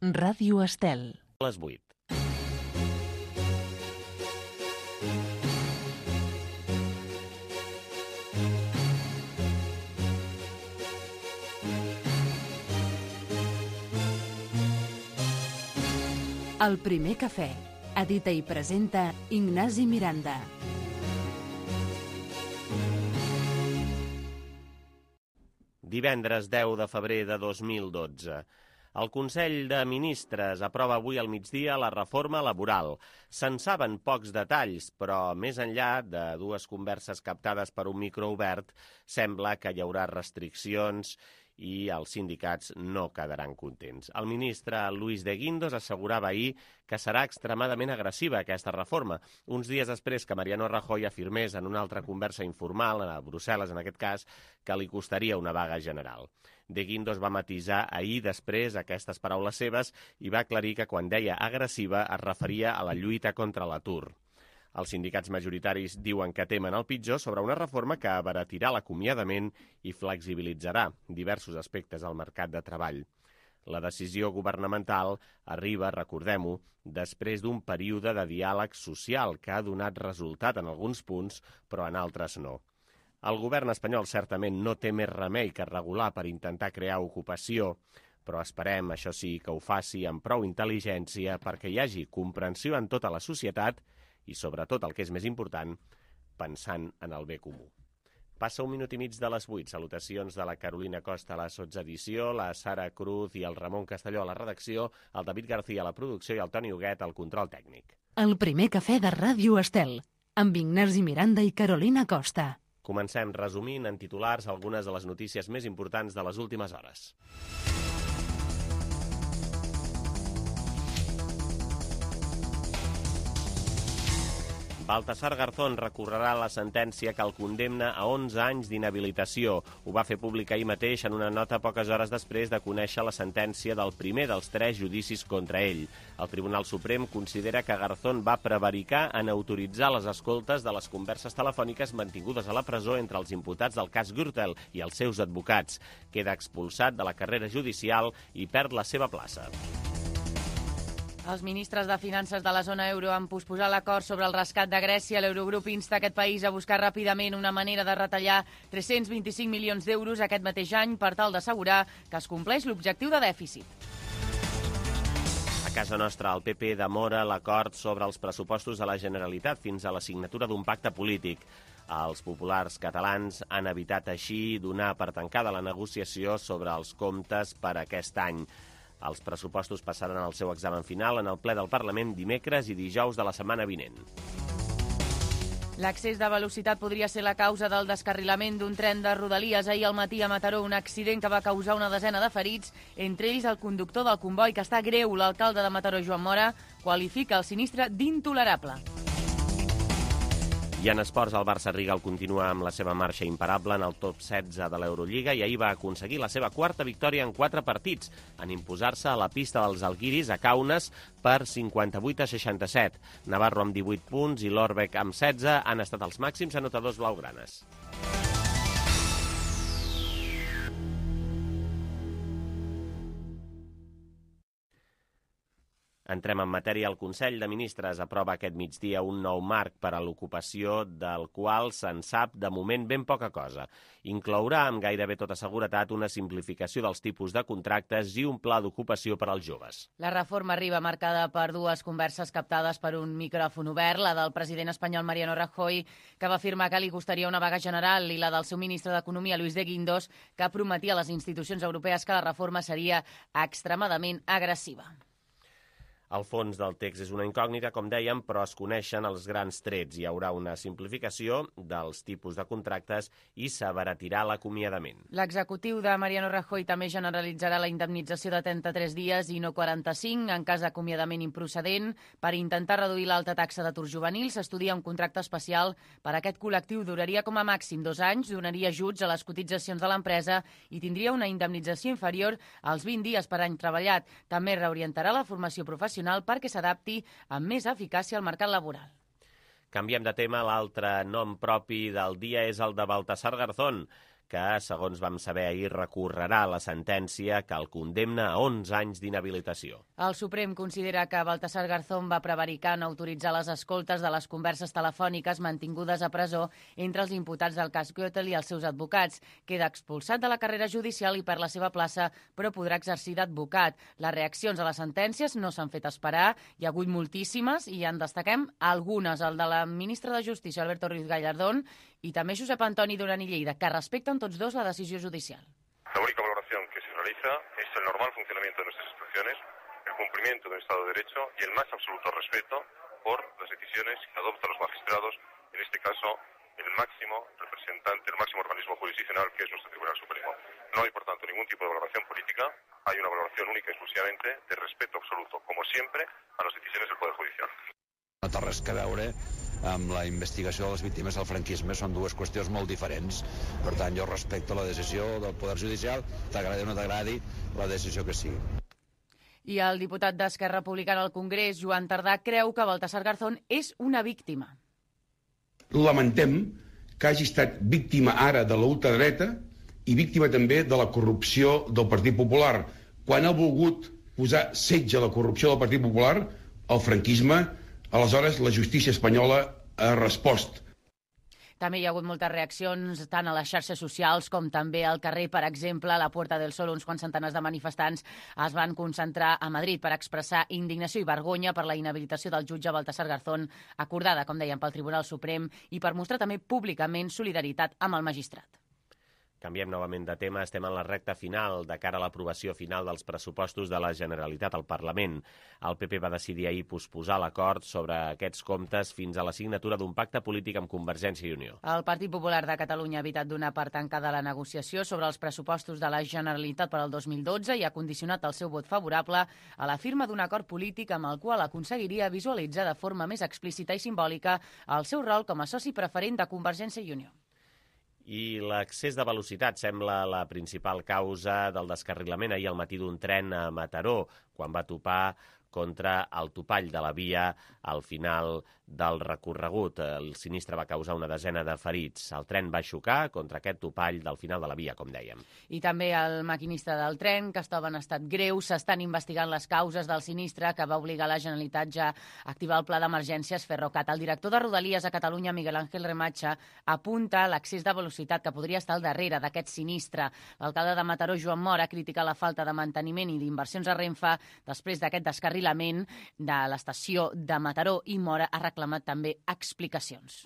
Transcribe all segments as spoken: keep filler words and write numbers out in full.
Ràdio Estel. Les vuit. El primer cafè. Edita i presenta Ignasi Miranda. Divendres deu de febrer de dos mil dotze. El Consell de Ministres aprova avui al migdia la reforma laboral. Se'n saben pocs detalls, però més enllà de dues converses captades per un micro obert, sembla que hi haurà restriccions i els sindicats no quedaran contents. El ministre Luis de Guindos assegurava ahir que serà extremadament agressiva aquesta reforma, uns dies després que Mariano Rajoy afirmés en una altra conversa informal, a Brussel·les en aquest cas, que li costaria una vaga general. De Guindos va matisar ahir després aquestes paraules seves i va aclarir que quan deia agressiva es referia a la lluita contra l'atur. Els sindicats majoritaris diuen que temen el pitjor sobre una reforma que abaratirà l'acomiadament i flexibilitzarà diversos aspectes al mercat de treball. La decisió governamental arriba, recordem-ho, després d'un període de diàleg social que ha donat resultat en alguns punts, però en altres no. El govern espanyol certament no té més remei que regular per intentar crear ocupació, però esperem, això sí, que ho faci amb prou intel·ligència perquè hi hagi comprensió en tota la societat i, sobretot, el que és més important, pensant en el bé comú. Passa un minut i mig de les vuit. Salutacions de la Carolina Costa a la sotsedició, la Sara Cruz i el Ramon Castelló a la redacció, el David García a la producció i el Toni Huguet al control tècnic. El primer cafè de Ràdio Estel, amb Ignasi Miranda i Carolina Costa. Comencem resumint en titulars algunes de les notícies més importants de les últimes hores. Baltasar Garzón recorrerà la sentència que el condemna a onze anys d'inhabilitació. Ho va fer públic ahir mateix en una nota poques hores després de conèixer la sentència del primer dels tres judicis contra ell. El Tribunal Suprem considera que Garzón va prevaricar en autoritzar les escoltes de les converses telefòniques mantingudes a la presó entre els imputats del cas Gürtel i els seus advocats. Queda expulsat de la carrera judicial i perd la seva plaça. Els ministres de Finances de la zona euro han posposat l'acord sobre el rescat de Grècia. L'Eurogrup insta aquest país a buscar ràpidament una manera de retallar tres-cents vint-i-cinc milions d'euros aquest mateix any per tal d'assegurar que es compleix l'objectiu de dèficit. A casa nostra, el P P demora l'acord sobre els pressupostos de la Generalitat fins a la signatura d'un pacte polític. Els populars catalans han evitat així donar per tancada la negociació sobre els comptes per aquest any. Els pressupostos passaran al seu examen final en el ple del Parlament dimecres i dijous de la setmana vinent. L'excés de velocitat podria ser la causa del descarrilament d'un tren de Rodalies ahir al matí a Mataró, un accident que va causar una desena de ferits, entre ells el conductor del comboi, que està greu. L'alcalde de Mataró, Joan Mora, qualifica el sinistre d'intolerable. I en esports, el Barça Rigal continua amb la seva marxa imparable en el top setze de l'Eurolliga i ahir va aconseguir la seva quarta victòria en quatre partits, en imposar-se a la pista dels Algiris a Kaunas per cinquanta-vuit a seixanta-set. Navarro amb divuit punts i Lorbeck amb setze han estat els màxims anotadors blaugranes. Entrem en matèria. El Consell de Ministres aprova aquest migdia un nou marc per a l'ocupació del qual se'n sap de moment ben poca cosa. Inclourà amb gairebé tota seguretat una simplificació dels tipus de contractes i un pla d'ocupació per als joves. La reforma arriba marcada per dues converses captades per un micròfon obert, la del president espanyol Mariano Rajoy, que va afirmar que li costaria una vaga general, i la del seu ministre d'Economia, Luis de Guindos, que prometia a les institucions europees que la reforma seria extremadament agressiva. El fons del text és una incògnita, com dèiem, però es coneixen els grans trets. Hi haurà una simplificació dels tipus de contractes i s'abaratirà l'acomiadament. L'executiu de Mariano Rajoy també generalitzarà la indemnització de trenta-tres dies i no quaranta-cinc en cas d'acomiadament improcedent. Per intentar reduir l'alta taxa d'atur juvenil, s'estudia un contracte especial per a aquest col·lectiu. Duraria com a màxim dos anys, donaria ajuts a les cotitzacions de l'empresa i tindria una indemnització inferior als vint dies per any treballat. També reorientarà la formació professional perquè s'adapti amb més eficàcia al mercat laboral. Canviem de tema. L'altre nom propi del dia és el de Baltasar Garzón, que, segons vam saber ahir, recorrerà la sentència que el condemna a onze anys d'inhabilitació. El Suprem considera que Baltasar Garzón va prevaricar en autoritzar les escoltes de les converses telefòniques mantingudes a presó entre els imputats del cas Gürtel i els seus advocats. Queda expulsat de la carrera judicial i perd la seva plaça, però podrà exercir d'advocat. Les reaccions a les sentències no s'han fet esperar, hi ha hagut moltíssimes i en destaquem algunes, el de la ministra de Justícia, Alberto Ruiz Gallardón, i també Josep Antoni Duran i Lleida, que respecten tots dos la decisió judicial. La única valoración que se realiza es el normal funcionamiento de nuestras instituciones, el cumplimiento del Estado de Derecho y el más absoluto respeto por las decisiones que adoptan los magistrados, en este caso el máximo representante, el máximo organismo jurisdiccional que es nuestro Tribunal Supremo. No hay, por tanto, ningún tipo de valoración política, hay una valoración única y exclusivamente de respeto absoluto, como siempre, a las decisiones del Poder Judicial. No té res a veure amb la investigació de les víctimes del franquisme, són dues qüestions molt diferents. Per tant, jo respecto la decisió del Poder Judicial, t'agradi o no t'agradi, la decisió que sigui. I el diputat d'Esquerra Republicana al Congrés, Joan Tardà, creu que Baltasar Garzón és una víctima. Lamentem que hagi estat víctima ara de la ultradreta i víctima també de la corrupció del Partit Popular. Quan ha volgut posar setge a la corrupció del Partit Popular, el franquisme, aleshores la justícia espanyola ha respost. També hi ha hagut moltes reaccions tant a les xarxes socials com també al carrer. Per exemple, a la Puerta del Sol, uns quants centenars de manifestants es van concentrar a Madrid per expressar indignació i vergonya per la inhabilitació del jutge Baltasar Garzón, acordada, com dèiem, pel Tribunal Suprem, i per mostrar també públicament solidaritat amb el magistrat. Canviem novament de tema, estem en la recta final de cara a l'aprovació final dels pressupostos de la Generalitat al Parlament. El P P va decidir ahir posposar l'acord sobre aquests comptes fins a la signatura d'un pacte polític amb Convergència i Unió. El Partit Popular de Catalunya ha evitat donar per tancada la negociació sobre els pressupostos de la Generalitat per al dos mil dotze i ha condicionat el seu vot favorable a la firma d'un acord polític amb el qual aconseguiria visualitzar de forma més explícita i simbòlica el seu rol com a soci preferent de Convergència i Unió. I l'excés de velocitat sembla la principal causa del descarrilament ahir al matí d'un tren a Mataró, quan va topar contra el topall de la via al final del recorregut. El sinistre va causar una desena de ferits. El tren va xocar contra aquest topall del final de la via, com dèiem. I també el maquinista del tren, que estava en estat greu. S'estan investigant les causes del sinistre que va obligar la Generalitat ja a activar el pla d'emergències Ferrocat. El director de Rodalies a Catalunya, Miguel Ángel Remacha, apunta l'excés de velocitat que podria estar al darrere d'aquest sinistre. L'alcalde de Mataró, Joan Mora, critica la falta de manteniment i d'inversions a Renfe després d'aquest descarrilament de l'estació de Mataró, i Mora ha reclamat també explicacions.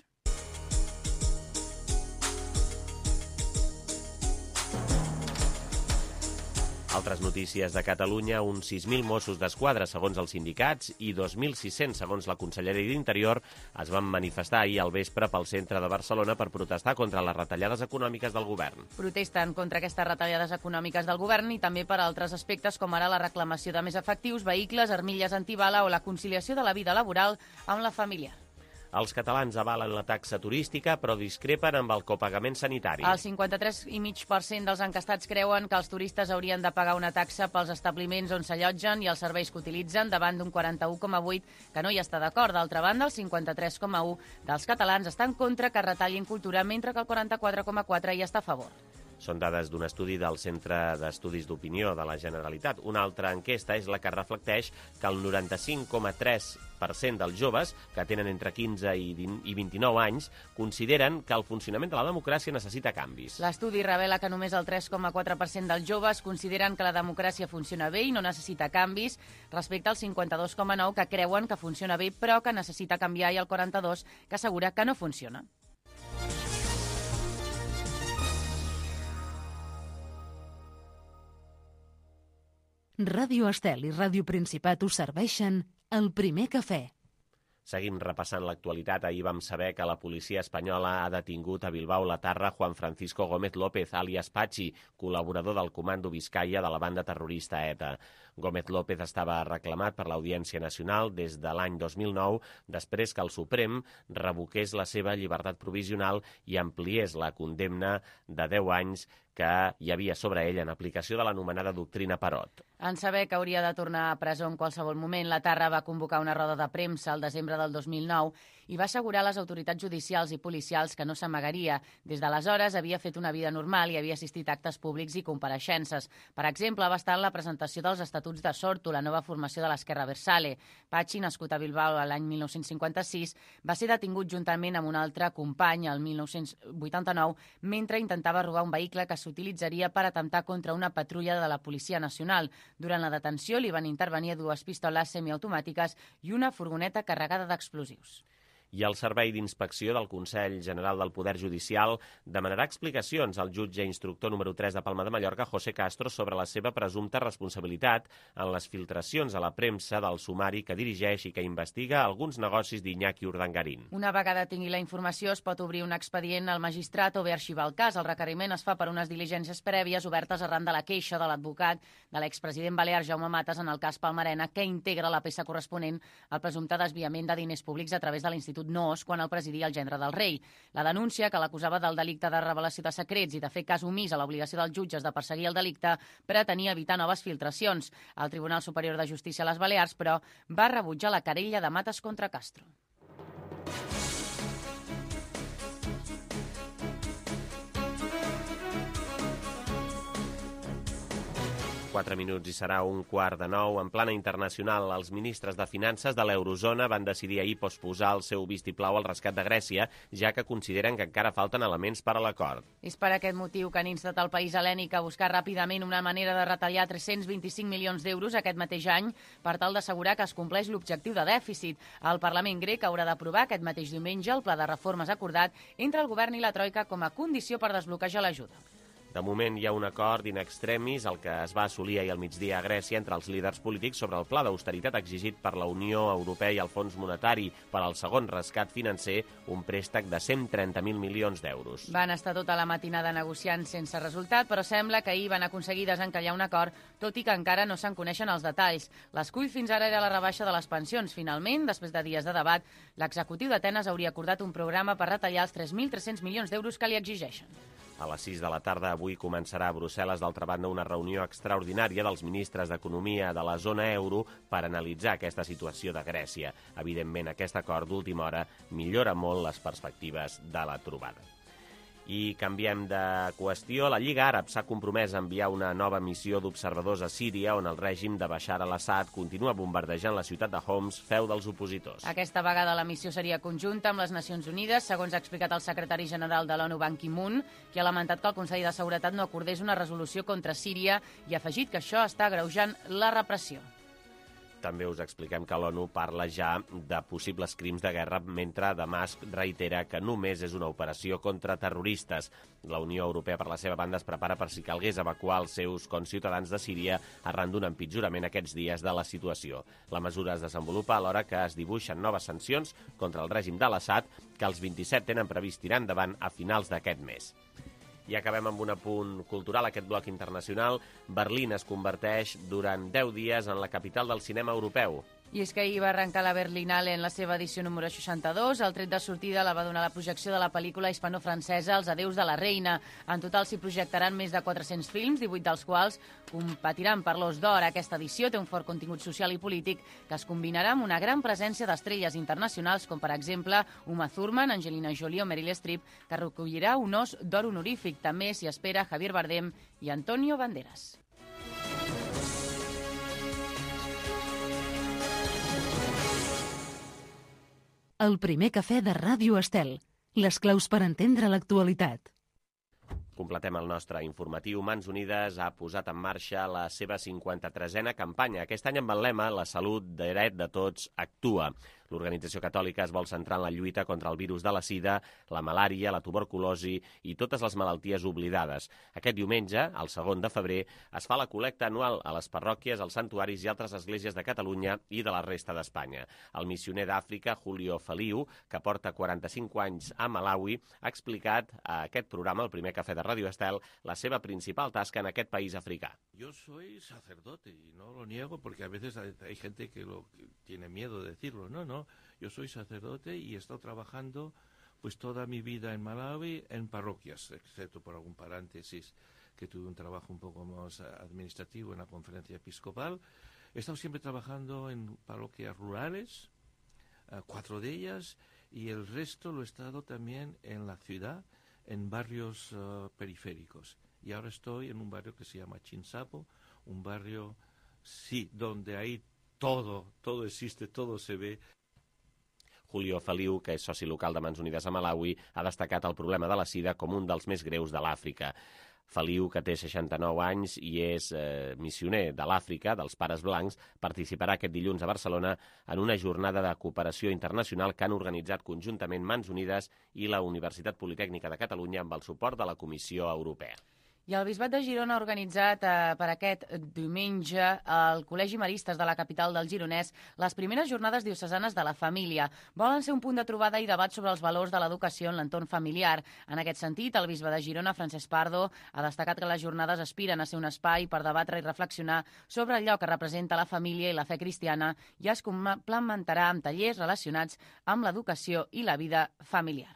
Altres notícies de Catalunya, uns sis mil Mossos d'Esquadra, segons els sindicats, i dos mil sis-cents, segons la Conselleria d'Interior, es van manifestar ahir al vespre pel centre de Barcelona per protestar contra les retallades econòmiques del govern. Protesten contra aquestes retallades econòmiques del govern i també per altres aspectes, com ara la reclamació de més efectius, vehicles, armilles antibala o la conciliació de la vida laboral amb la familiar. Els catalans avalen la taxa turística, però discrepen amb el copagament sanitari. El cinquanta-tres coma cinc per cent dels encastats creuen que els turistes haurien de pagar una taxa pels establiments on s'allotgen i els serveis que utilitzen, davant d'un quaranta-u coma vuit per cent que no hi està d'acord. D'altra banda, el cinquanta-tres coma u per cent dels catalans està en contra que retallin cultura, mentre que el quaranta-quatre coma quatre per cent hi està a favor. Són dades d'un estudi del Centre d'Estudis d'Opinió de la Generalitat. Una altra enquesta és la que reflecteix que el noranta-cinc coma tres per cent dels joves, que tenen entre quinze i vint-i-nou anys, consideren que el funcionament de la democràcia necessita canvis. L'estudi revela que només el tres coma quatre per cent dels joves consideren que la democràcia funciona bé i no necessita canvis, respecte al cinquanta-dos coma nou per cent que creuen que funciona bé però que necessita canviar, i el quaranta-dos per cent que assegura que no funciona. Ràdio Estel i Ràdio Principat us serveixen el primer cafè. Seguim repassant l'actualitat. Ahir vam saber que la policia espanyola ha detingut a Bilbao la Tarra Juan Francisco Gómez López, alias Pachi, col·laborador del Comando Vizcaya de la banda terrorista ETA. Gómez López estava reclamat per l'Audiència Nacional des de l'any dos mil nou, després que el Suprem revoqués la seva llibertat provisional i ampliés la condemna de deu anys que hi havia sobre ell en aplicació de l'anomenada doctrina Parot. En saber que hauria de tornar a presó en qualsevol moment, la Tarra va convocar una roda de premsa al desembre del dos mil nou i va assegurar a les autoritats judicials i policials que no s'amagaria. Des d'aleshores havia fet una vida normal i havia assistit a actes públics i compareixences. Per exemple, va estar en la presentació dels Estatuts de Sortu, la nova formació de l'Esquerra Versale. Patxi, nascut a Bilbao l'any mil nou-cents cinquanta-sis, va ser detingut juntament amb un altre company el mil nou-cents vuitanta-nou mentre intentava robar un vehicle que s'utilitzaria per atemptar contra una patrulla de la Policia Nacional. Durant la detenció li van intervenir dues pistoles semiautomàtiques i una furgoneta carregada d'explosius. I el Servei d'Inspecció del Consell General del Poder Judicial demanarà explicacions al jutge instructor número tres de Palma de Mallorca, José Castro, sobre la seva presumpta responsabilitat en les filtracions a la premsa del sumari que dirigeix i que investiga alguns negocis d'Iñaki Urdangarín. Una vegada tingui la informació, es pot obrir un expedient al magistrat o bé arxivar el cas. El requeriment es fa per unes diligències prèvies obertes arran de la queixa de l'advocat de l'expresident balear Jaume Matas en el cas Palmarena, que integra la peça corresponent al presumpte desviament de diners públics a través de l'Institut Noos quan el presidia el gendre del rei. La denúncia, que l'acusava del delicte de revelació de secrets i de fer cas omís a l'obligació dels jutges de perseguir el delicte, pretenia evitar noves filtracions. El Tribunal Superior de Justícia a les Balears, però, va rebutjar la querella de Matas contra Castro. Quatre minuts i serà un quart de nou. En plana internacional, els ministres de Finances de l'Eurozona van decidir ahir posposar el seu vistiplau al rescat de Grècia, ja que consideren que encara falten elements per a l'acord. És per aquest motiu que han instat el país hel·lènic a buscar ràpidament una manera de retallar tres-cents vint-i-cinc milions d'euros aquest mateix any per tal d'assegurar que es compleix l'objectiu de dèficit. El Parlament grec haurà d'aprovar aquest mateix diumenge el pla de reformes acordat entre el govern i la Troika com a condició per desbloquejar l'ajuda. De moment hi ha un acord in extremis, el que es va assolir ahir al migdia a Grècia entre els líders polítics sobre el pla d'austeritat exigit per la Unió Europea i el Fons Monetari per al segon rescat financer, un préstec de cent trenta mil milions d'euros. Van estar tota la matinada negociant sense resultat, però sembla que ahir van aconseguir desencallar un acord, tot i que encara no se'n coneixen els detalls. L'escull fins ara era la rebaixa de les pensions. Finalment, després de dies de debat, l'executiu d'Atenes hauria acordat un programa per retallar els tres mil tres-cents milions d'euros que li exigeixen. A les sis de la tarda avui començarà a Brussel·les, d'altra banda, una reunió extraordinària dels ministres d'Economia de la zona euro per analitzar aquesta situació de Grècia. Evidentment, aquest acord d'última hora millora molt les perspectives de la trobada. I canviem de qüestió. La Lliga Àrab s'ha compromès a enviar una nova missió d'observadors a Síria, on el règim de Bashar al-Assad continua bombardejant la ciutat de Homs, feu dels opositors. Aquesta vegada la missió seria conjunta amb les Nacions Unides, segons ha explicat el secretari general de l'ONU, Ban Ki-moon, que ha lamentat que el Consell de Seguretat no acordés una resolució contra Síria i ha afegit que això està agreujant la repressió. També us expliquem que l'ONU parla ja de possibles crims de guerra, mentre Damasc reitera que només és una operació contra terroristes. La Unió Europea, per la seva banda, es prepara per si calgués evacuar els seus conciutadans de Síria arran d'un empitjorament aquests dies de la situació. La mesura es desenvolupa alhora que es dibuixen noves sancions contra el règim d'Al-Assad, que els vint-i-set tenen previst tirar endavant a finals d'aquest mes. I acabem amb un apunt cultural, aquest bloc internacional. Berlín es converteix durant deu dies en la capital del cinema europeu. I és que ahir va arrencar la Berlinale en la seva edició número seixanta-dos. El tret de sortida la va donar la projecció de la pel·lícula hispano-francesa Els adeus de la reina. En total s'hi projectaran més de quatre-cents films, divuit dels quals competiran per l'Os d'Or. Aquesta edició té un fort contingut social i polític que es combinarà amb una gran presència d'estrelles internacionals, com per exemple Uma Thurman, Angelina Jolie o Meryl Streep, que recollirà un Os d'Or honorífic. També s'hi espera Javier Bardem i Antonio Banderas. El primer cafè de Ràdio Estel. Les claus per entendre l'actualitat. Completem el nostre informatiu. Mans Unides ha posat en marxa la seva cinquanta-tresena campanya. Aquest any amb el lema La salut dret de tots actua. L'organització catòlica es vol centrar en la lluita contra el virus de la sida, la malària, la tuberculosi i totes les malalties oblidades. Aquest diumenge, el segon de febrer, es fa la col·lecta anual a les parròquies, als santuaris i altres esglésies de Catalunya i de la resta d'Espanya. El missioner d'Àfrica, Julio Feliu, que porta quaranta-cinc anys a Malawi, ha explicat a aquest programa, el primer cafè de Ràdio Estel, la seva principal tasca en aquest país africà. Yo soy sacerdote y no lo niego porque a veces hay, hay gente que lo que tiene miedo de decirlo. No, no, yo soy sacerdote y he estado trabajando pues toda mi vida en Malawi en parroquias, excepto por algún paréntesis. que tuve un trabajo un poco más administrativo en la conferencia episcopal. He estado siempre trabajando en parroquias rurales, uh, cuatro de ellas, y el resto lo he estado también en la ciudad, en barrios uh, periféricos. Y ahora estoy en un barrio que se llama Chinsapo, un barrio, sí, donde ahí todo, todo existe, todo se ve. Julio Feliu, que és soci local de Mans Unides a Malawi, ha destacat el problema de la sida com un dels més greus de l'Àfrica. Feliu, que té seixanta-nou anys i és eh, missioner de l'Àfrica, dels Pares Blancs, participarà aquest dilluns a Barcelona en una jornada de cooperació internacional que han organitzat conjuntament Mans Unides i la Universitat Politècnica de Catalunya amb el suport de la Comissió Europea. I el Bisbat de Girona ha organitzat eh, per aquest diumenge al Col·legi Maristes de la capital del Gironès les primeres jornades diocesanes de la família. Volen ser un punt de trobada i debat sobre els valors de l'educació en l'entorn familiar. En aquest sentit, el bisbe de Girona, Francesc Pardo, ha destacat que les jornades aspiren a ser un espai per debatre i reflexionar sobre allò que representa la família i la fe cristiana i es complementarà amb tallers relacionats amb l'educació i la vida familiar.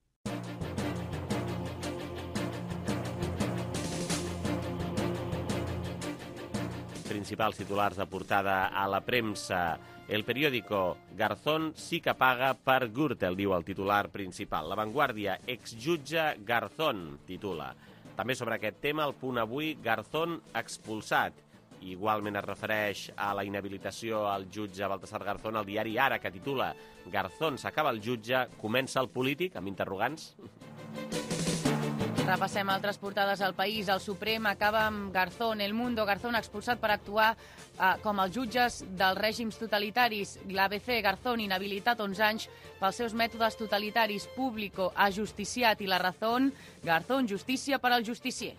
Principals titulars de portada a la premsa. El periódico Garzón sí que paga per Gürtel, diu el titular principal. La Vanguardia, exjutge Garzón, titula. També sobre aquest tema, el Punt Avui, Garzón expulsat. Igualment es refereix a la inhabilitació al jutge Baltasar Garzón, el diari Ara, que titula Garzón s'acaba el jutge, comença el polític, amb interrogants. Repassem altres portades al país. El Suprem acaba amb Garzón. El Mundo, Garzón expulsat per actuar eh, com els jutges dels règims totalitaris. L'A B C, Garzón inhabilitat onze anys pels seus mètodes totalitaris. Público, ajusticiat. I La Razón, Garzón, justícia per al justicier.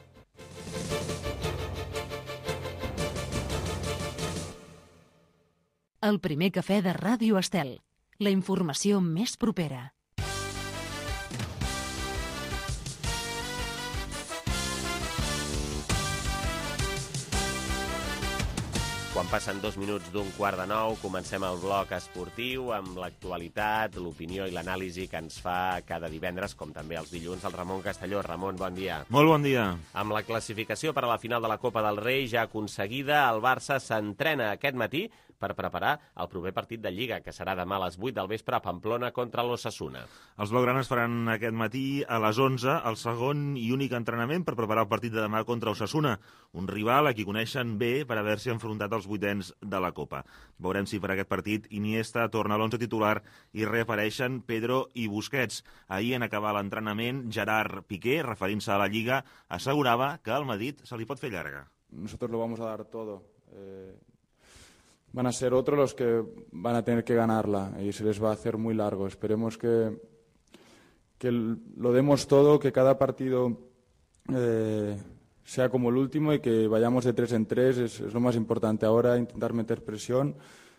El primer cafè de Ràdio Estel. La informació més propera. Quan passen dos minuts d'un quart de nou, comencem el bloc esportiu amb l'actualitat, l'opinió i l'anàlisi que ens fa cada divendres, com també els dilluns, el Ramon Castelló. Ramon, bon dia. Molt bon dia. Amb la classificació per a la final de la Copa del Rei ja aconseguida, el Barça s'entrena aquest matí per preparar el proper partit de Lliga, que serà demà a les vuit del vespre a Pamplona contra l'Osasuna. Els blaugranes faran aquest matí a les onze el segon i únic entrenament per preparar el partit de demà contra Osasuna, un rival a qui coneixen bé per haver-se enfrontat als vuitens de la Copa. Veurem si per aquest partit Iniesta torna a l'onze titular i reapareixen Pedro i Busquets. Ahir, en acabar l'entrenament, Gerard Piqué, referint-se a la Lliga, assegurava que al Madrid se li pot fer llarga. Nosotros lo vamos a dar todo. Eh... Van a ser otros los que van a tener que ganarla y se les va a hacer muy largo. Esperemos que, que lo demos todo, que cada partido eh, sea como el último y que vayamos de tres en tres. Es, es lo más importante ahora, intentar meter presión.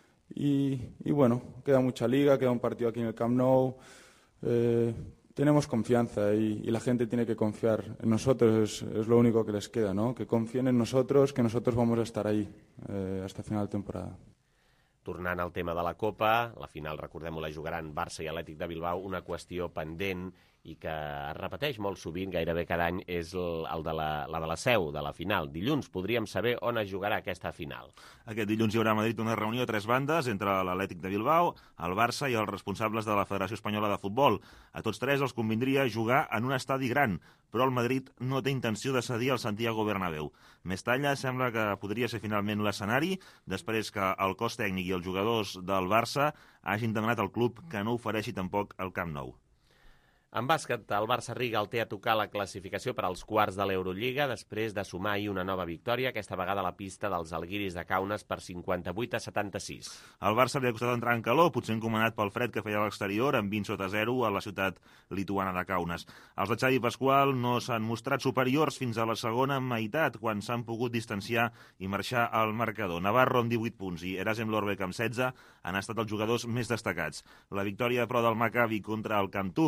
Y, y bueno, queda mucha liga, queda un partido aquí en el Camp Nou. Eh, tenemos confianza y, y la gente tiene que confiar en nosotros, es, es lo único que les queda, ¿no? Que confíen en nosotros, que nosotros vamos a estar ahí eh, hasta final de temporada. Tornant al tema de la Copa, la final, recordem-ho, la jugaran Barça i Atlètic de Bilbao, una qüestió pendent i que es repeteix molt sovint, gairebé cada any, és el, el de la, la de la seu, de la final. Dilluns podríem saber on es jugarà aquesta final. Aquest dilluns hi haurà a Madrid una reunió a tres bandes entre l'Atlètic de Bilbao, el Barça i els responsables de la Federació Espanyola de Futbol. A tots tres els convindria jugar en un estadi gran, però el Madrid no té intenció de cedir al Santiago Bernabéu. Mestalla sembla que podria ser finalment l'escenari, després que el cos tècnic i els jugadors del Barça hagin demanat al club que no ofereixi tampoc el Camp Nou. En bàsquet, el Barça-Riga el té a tocar la classificació per als quarts de l'Eurolliga després de sumar ahir una nova victòria, aquesta vegada a la pista dels Alguiris de Kaunas per cinquanta-vuit a setanta-sis. Al Barça li ha costat entrar en calor, potser encomanat pel fred que feia a l'exterior, amb vint sota zero a la ciutat lituana de Kaunas. Els de Xavi Pasqual no s'han mostrat superiors fins a la segona meitat, quan s'han pogut distanciar i marxar al marcador. Navarro amb divuit punts i Erasem Lorbeck amb setze han estat els jugadors més destacats. La victòria, però, del Maccabi contra el Cantu per setanta-sis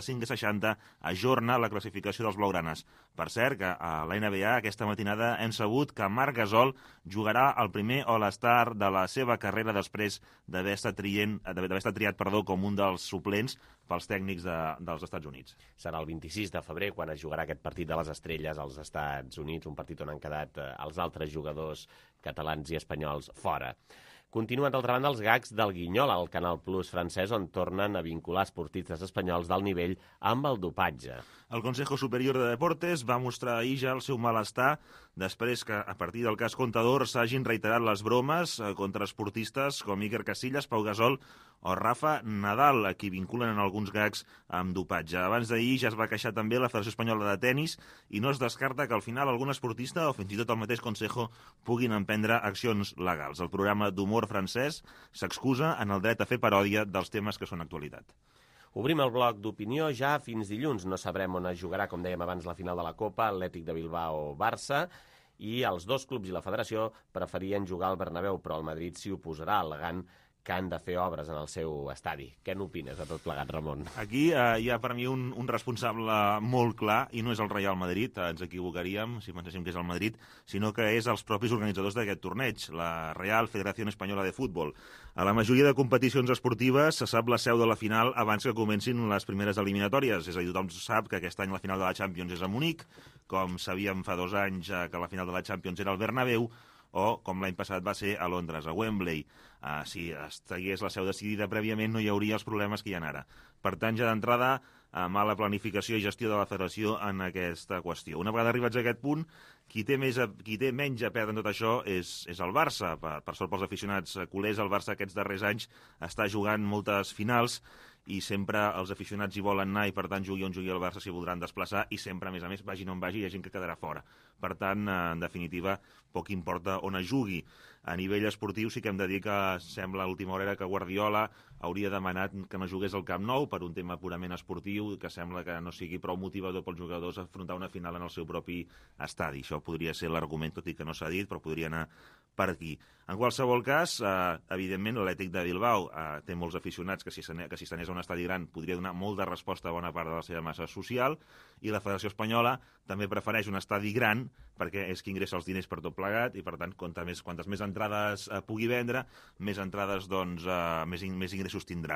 setanta-cinc a seixanta ajorna la classificació dels blaugranes. Per cert, que a la N B A aquesta matinada hem sabut que Marc Gasol jugarà el primer All-Star de la seva carrera després d'haver estat, trient, d'haver estat triat perdó, com un dels suplents pels tècnics de, dels Estats Units. Serà el vint-i-sis de febrer quan es jugarà aquest partit de les estrelles als Estats Units, un partit on han quedat eh, els altres jugadors catalans i espanyols fora. Continuen, d'altra banda, els gags del Guinyol al Canal Plus francès, on tornen a vincular esportistes espanyols d'alt nivell amb el dopatge. El Consejo Superior de Deportes va mostrar ahir ja el seu malestar després que, a partir del cas Contador, s'hagin reiterat les bromes contra esportistes com Iker Casillas, Pau Gasol o Rafa Nadal, a qui vinculen en alguns gags amb dopatge. Abans d'ahir ja es va queixar també la Federació Espanyola de Tenis i no es descarta que al final algun esportista o fins i tot el mateix Consejo puguin emprendre accions legals. El programa d'humor francès s'excusa en el dret a fer paròdia dels temes que són actualitat. Obrim el bloc d'opinió ja fins dilluns. No sabrem on es jugarà, com dèiem abans, la final de la Copa, Atlètic de Bilbao-Barça, i els dos clubs i la federació preferien jugar al Bernabéu, però el Madrid s'hi oposarà, al·legant que han de fer obres en el seu estadi. Què n'opines de tot plegat, Ramon? Aquí eh, hi ha per mi un, un responsable molt clar, i no és el Real Madrid, eh, ens equivocaríem si penséssim que és el Madrid, sinó que és els propis organitzadors d'aquest torneig, la Real Federació Espanyola de Futbol. A la majoria de competicions esportives se sap la seu de la final abans que comencin les primeres eliminatòries, és a dir, tothom sap que aquest any la final de la Champions és a Munic, com sabíem fa dos anys eh, que la final de la Champions era al Bernabéu, o, com l'any passat va ser a Londres, a Wembley. Uh, si estigués la seu decidida prèviament, no hi hauria els problemes que hi ha ara. Per tant, ja d'entrada, uh, mala planificació i gestió de la federació en aquesta qüestió. Una vegada arribats a aquest punt, qui té, més a, qui té menys a perdre en tot això és, és el Barça. Per, per sort pels aficionats culers, el Barça aquests darrers anys està jugant moltes finals i sempre els aficionats hi volen anar i, per tant, jugui on jugui el Barça s'hi voldran desplaçar i sempre, a més a més, vagi on vagi, hi ha gent que quedarà fora. Per tant, en definitiva, poc importa on es jugui. A nivell esportiu sí que hem de dir que sembla a l'última hora que Guardiola hauria demanat que no jugués al Camp Nou per un tema purament esportiu, que sembla que no sigui prou motivador pels jugadors afrontar una final en el seu propi estadi. Això podria ser l'argument, tot i que no s'ha dit, però podria anar per aquí. En qualsevol cas, eh, evidentment, l'Atlètic de Bilbao eh, té molts aficionats que si s'anés a un estadi gran podria donar molta resposta a bona part de la seva massa social, i la Federació Espanyola també prefereix un estadi gran perquè és qui ingressa els diners per tot plegat i, per tant, quantes més, quantes més entrades eh, pugui vendre, més entrades, doncs, eh, més, in, més ingressos tindrà.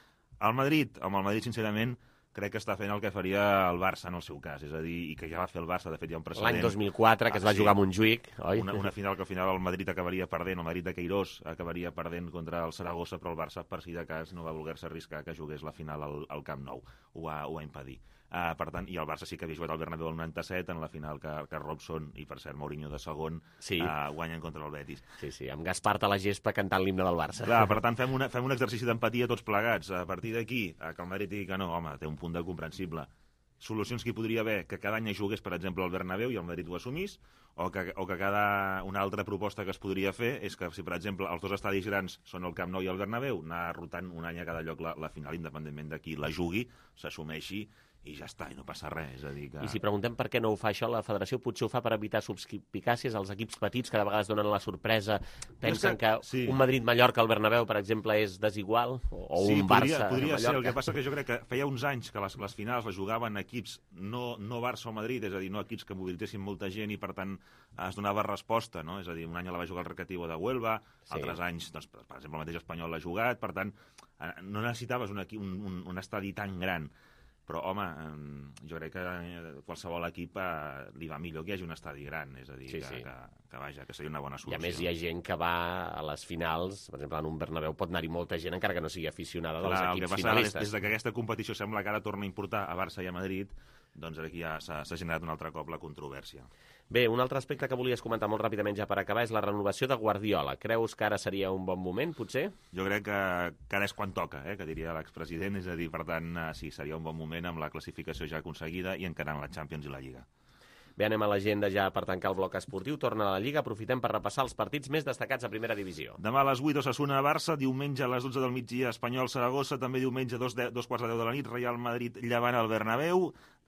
El Madrid, amb el Madrid, sincerament, crec que està fent el que faria el Barça en el seu cas, és a dir, i que ja va fer el Barça, de fet hi ha un precedent. L'any dos mil quatre, que es va ah, sí. jugar a Montjuïc, oi? Una, una final que al final el Madrid acabaria perdent, el Madrid de Queirós acabaria perdent contra el Saragossa, però el Barça, per si de cas, no va voler-se arriscar que jugués la final al, al Camp Nou. Ho va, ho va impedir. Uh, per tant, i el Barça sí que havia jugat al Bernabéu el noranta-set en la final que, que Robson i, per cert, Mourinho de segon sí. uh, guanyen contra el Betis. Sí, sí, amb Gaspart a la gespa cantant l'himne del Barça. Clar, per tant, fem, una, fem un exercici d'empatia tots plegats. A partir d'aquí, uh, que el Madrid digui que no, home, té un punt de comprensible. Solucions que hi podria haver, que cada any hi jugués, per exemple, al Bernabéu i el Madrid ho assumís, o que, o que cada una altra proposta que es podria fer és que, si, per exemple, els dos estadis grans són el Camp Nou i el Bernabéu, anar rotant un any a cada lloc la, la final, independentment de qui la jugui, s'assumeixi, i ja està, i no passa res. És a dir que... I si preguntem per què no ho fa això, la federació potser ho fa per evitar suspicàcies als equips petits que de vegades donen la sorpresa, pensen que, que sí. un Madrid-Mallorca al Bernabéu, per exemple, és desigual, o, o sí, un podria, Barça podria Mallorca. Ser. El que passa que jo crec que feia uns anys que les, les finals les jugaven equips no, no Barça o Madrid, és a dir, no equips que mobilitzessin molta gent i, per tant, es donava resposta, no? És a dir, un any la va jugar el Recreativo de Huelva, sí. altres anys, doncs, per exemple, el mateix Espanyol l'ha jugat, per tant, no necessitaves un, un, un, un estadi tan gran. Però, home, jo crec que qualsevol equip eh, li va millor que hi hagi un estadi gran, és a dir, sí, que, sí. Que, que, vaja, que seria una bona solució. I a més hi ha gent que va a les finals, per exemple, en un Bernabéu pot anar-hi molta gent, encara que no sigui aficionada dels Clar, equips passa, finalistes. Des, des que aquesta competició sembla que ara torna a importar a Barça i a Madrid, doncs aquí ja s'ha generat un altre cop la controvèrsia. Bé, un altre aspecte que volies comentar molt ràpidament ja per acabar és la renovació de Guardiola. Creus que ara seria un bon moment, potser? Jo crec que, que ara és quan toca, eh, que diria l'expresident, és a dir, per tant, sí, seria un bon moment amb la classificació ja aconseguida i encarant la Champions i la Lliga. Bé, anem a l'agenda ja per tancar el bloc esportiu. Torna a la Lliga, aprofitem per repassar els partits més destacats a primera divisió. Demà a les vuit, Osasuna-Barça, diumenge a les dotze del migdia, Espanyol-Saragossa, també diumenge, dos, de, dos quarts de deu de la nit, Real Madrid-Llevant al Bernabéu,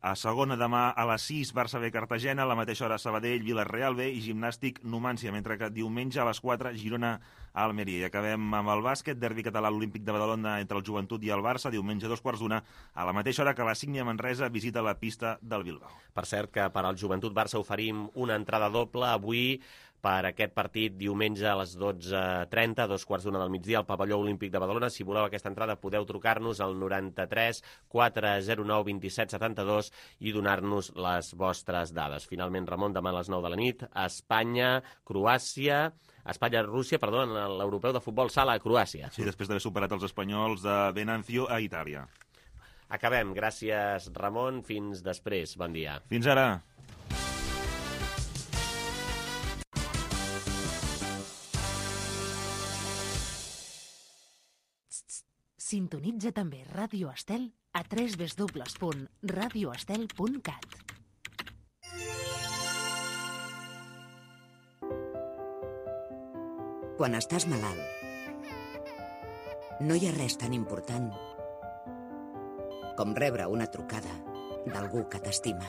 A segona, demà a les sis, Barça B Cartagena, a la mateixa hora Sabadell, Villarreal B i Gimnàstic Numància, mentre que diumenge a les quatre, Girona a Almeria. I acabem amb el bàsquet, derbi català a l'Olímpic de Badalona entre el Joventut i el Barça, diumenge a dos quarts d'una, a la mateixa hora que la Sígnia Manresa visita la pista del Bilbao. Per cert que per al Joventut Barça oferim una entrada doble avui per aquest partit diumenge a les dotze trenta, dos quarts d'una del migdia, al pavelló Olímpic de Badalona. Si voleu aquesta entrada podeu trucar-nos al noranta-tres quatre zero nou vint-i-set setanta-dos i donar-nos les vostres dades. Finalment, Ramon, demà a les nou de la nit, Espanya, Croàcia... Espanya-Rússia, perdó, en l'europeu de futbol sala a Croàcia. Sí, després d'haver superat els espanyols de Venancio a Itàlia. Acabem. Gràcies, Ramon. Fins després. Bon dia. Fins ara. Sintonitza també Ràdio Estel a w w w punt radio estel punt cat. Quan estàs malalt, no hi ha res tan important com rebre una trucada d'algú que t'estima.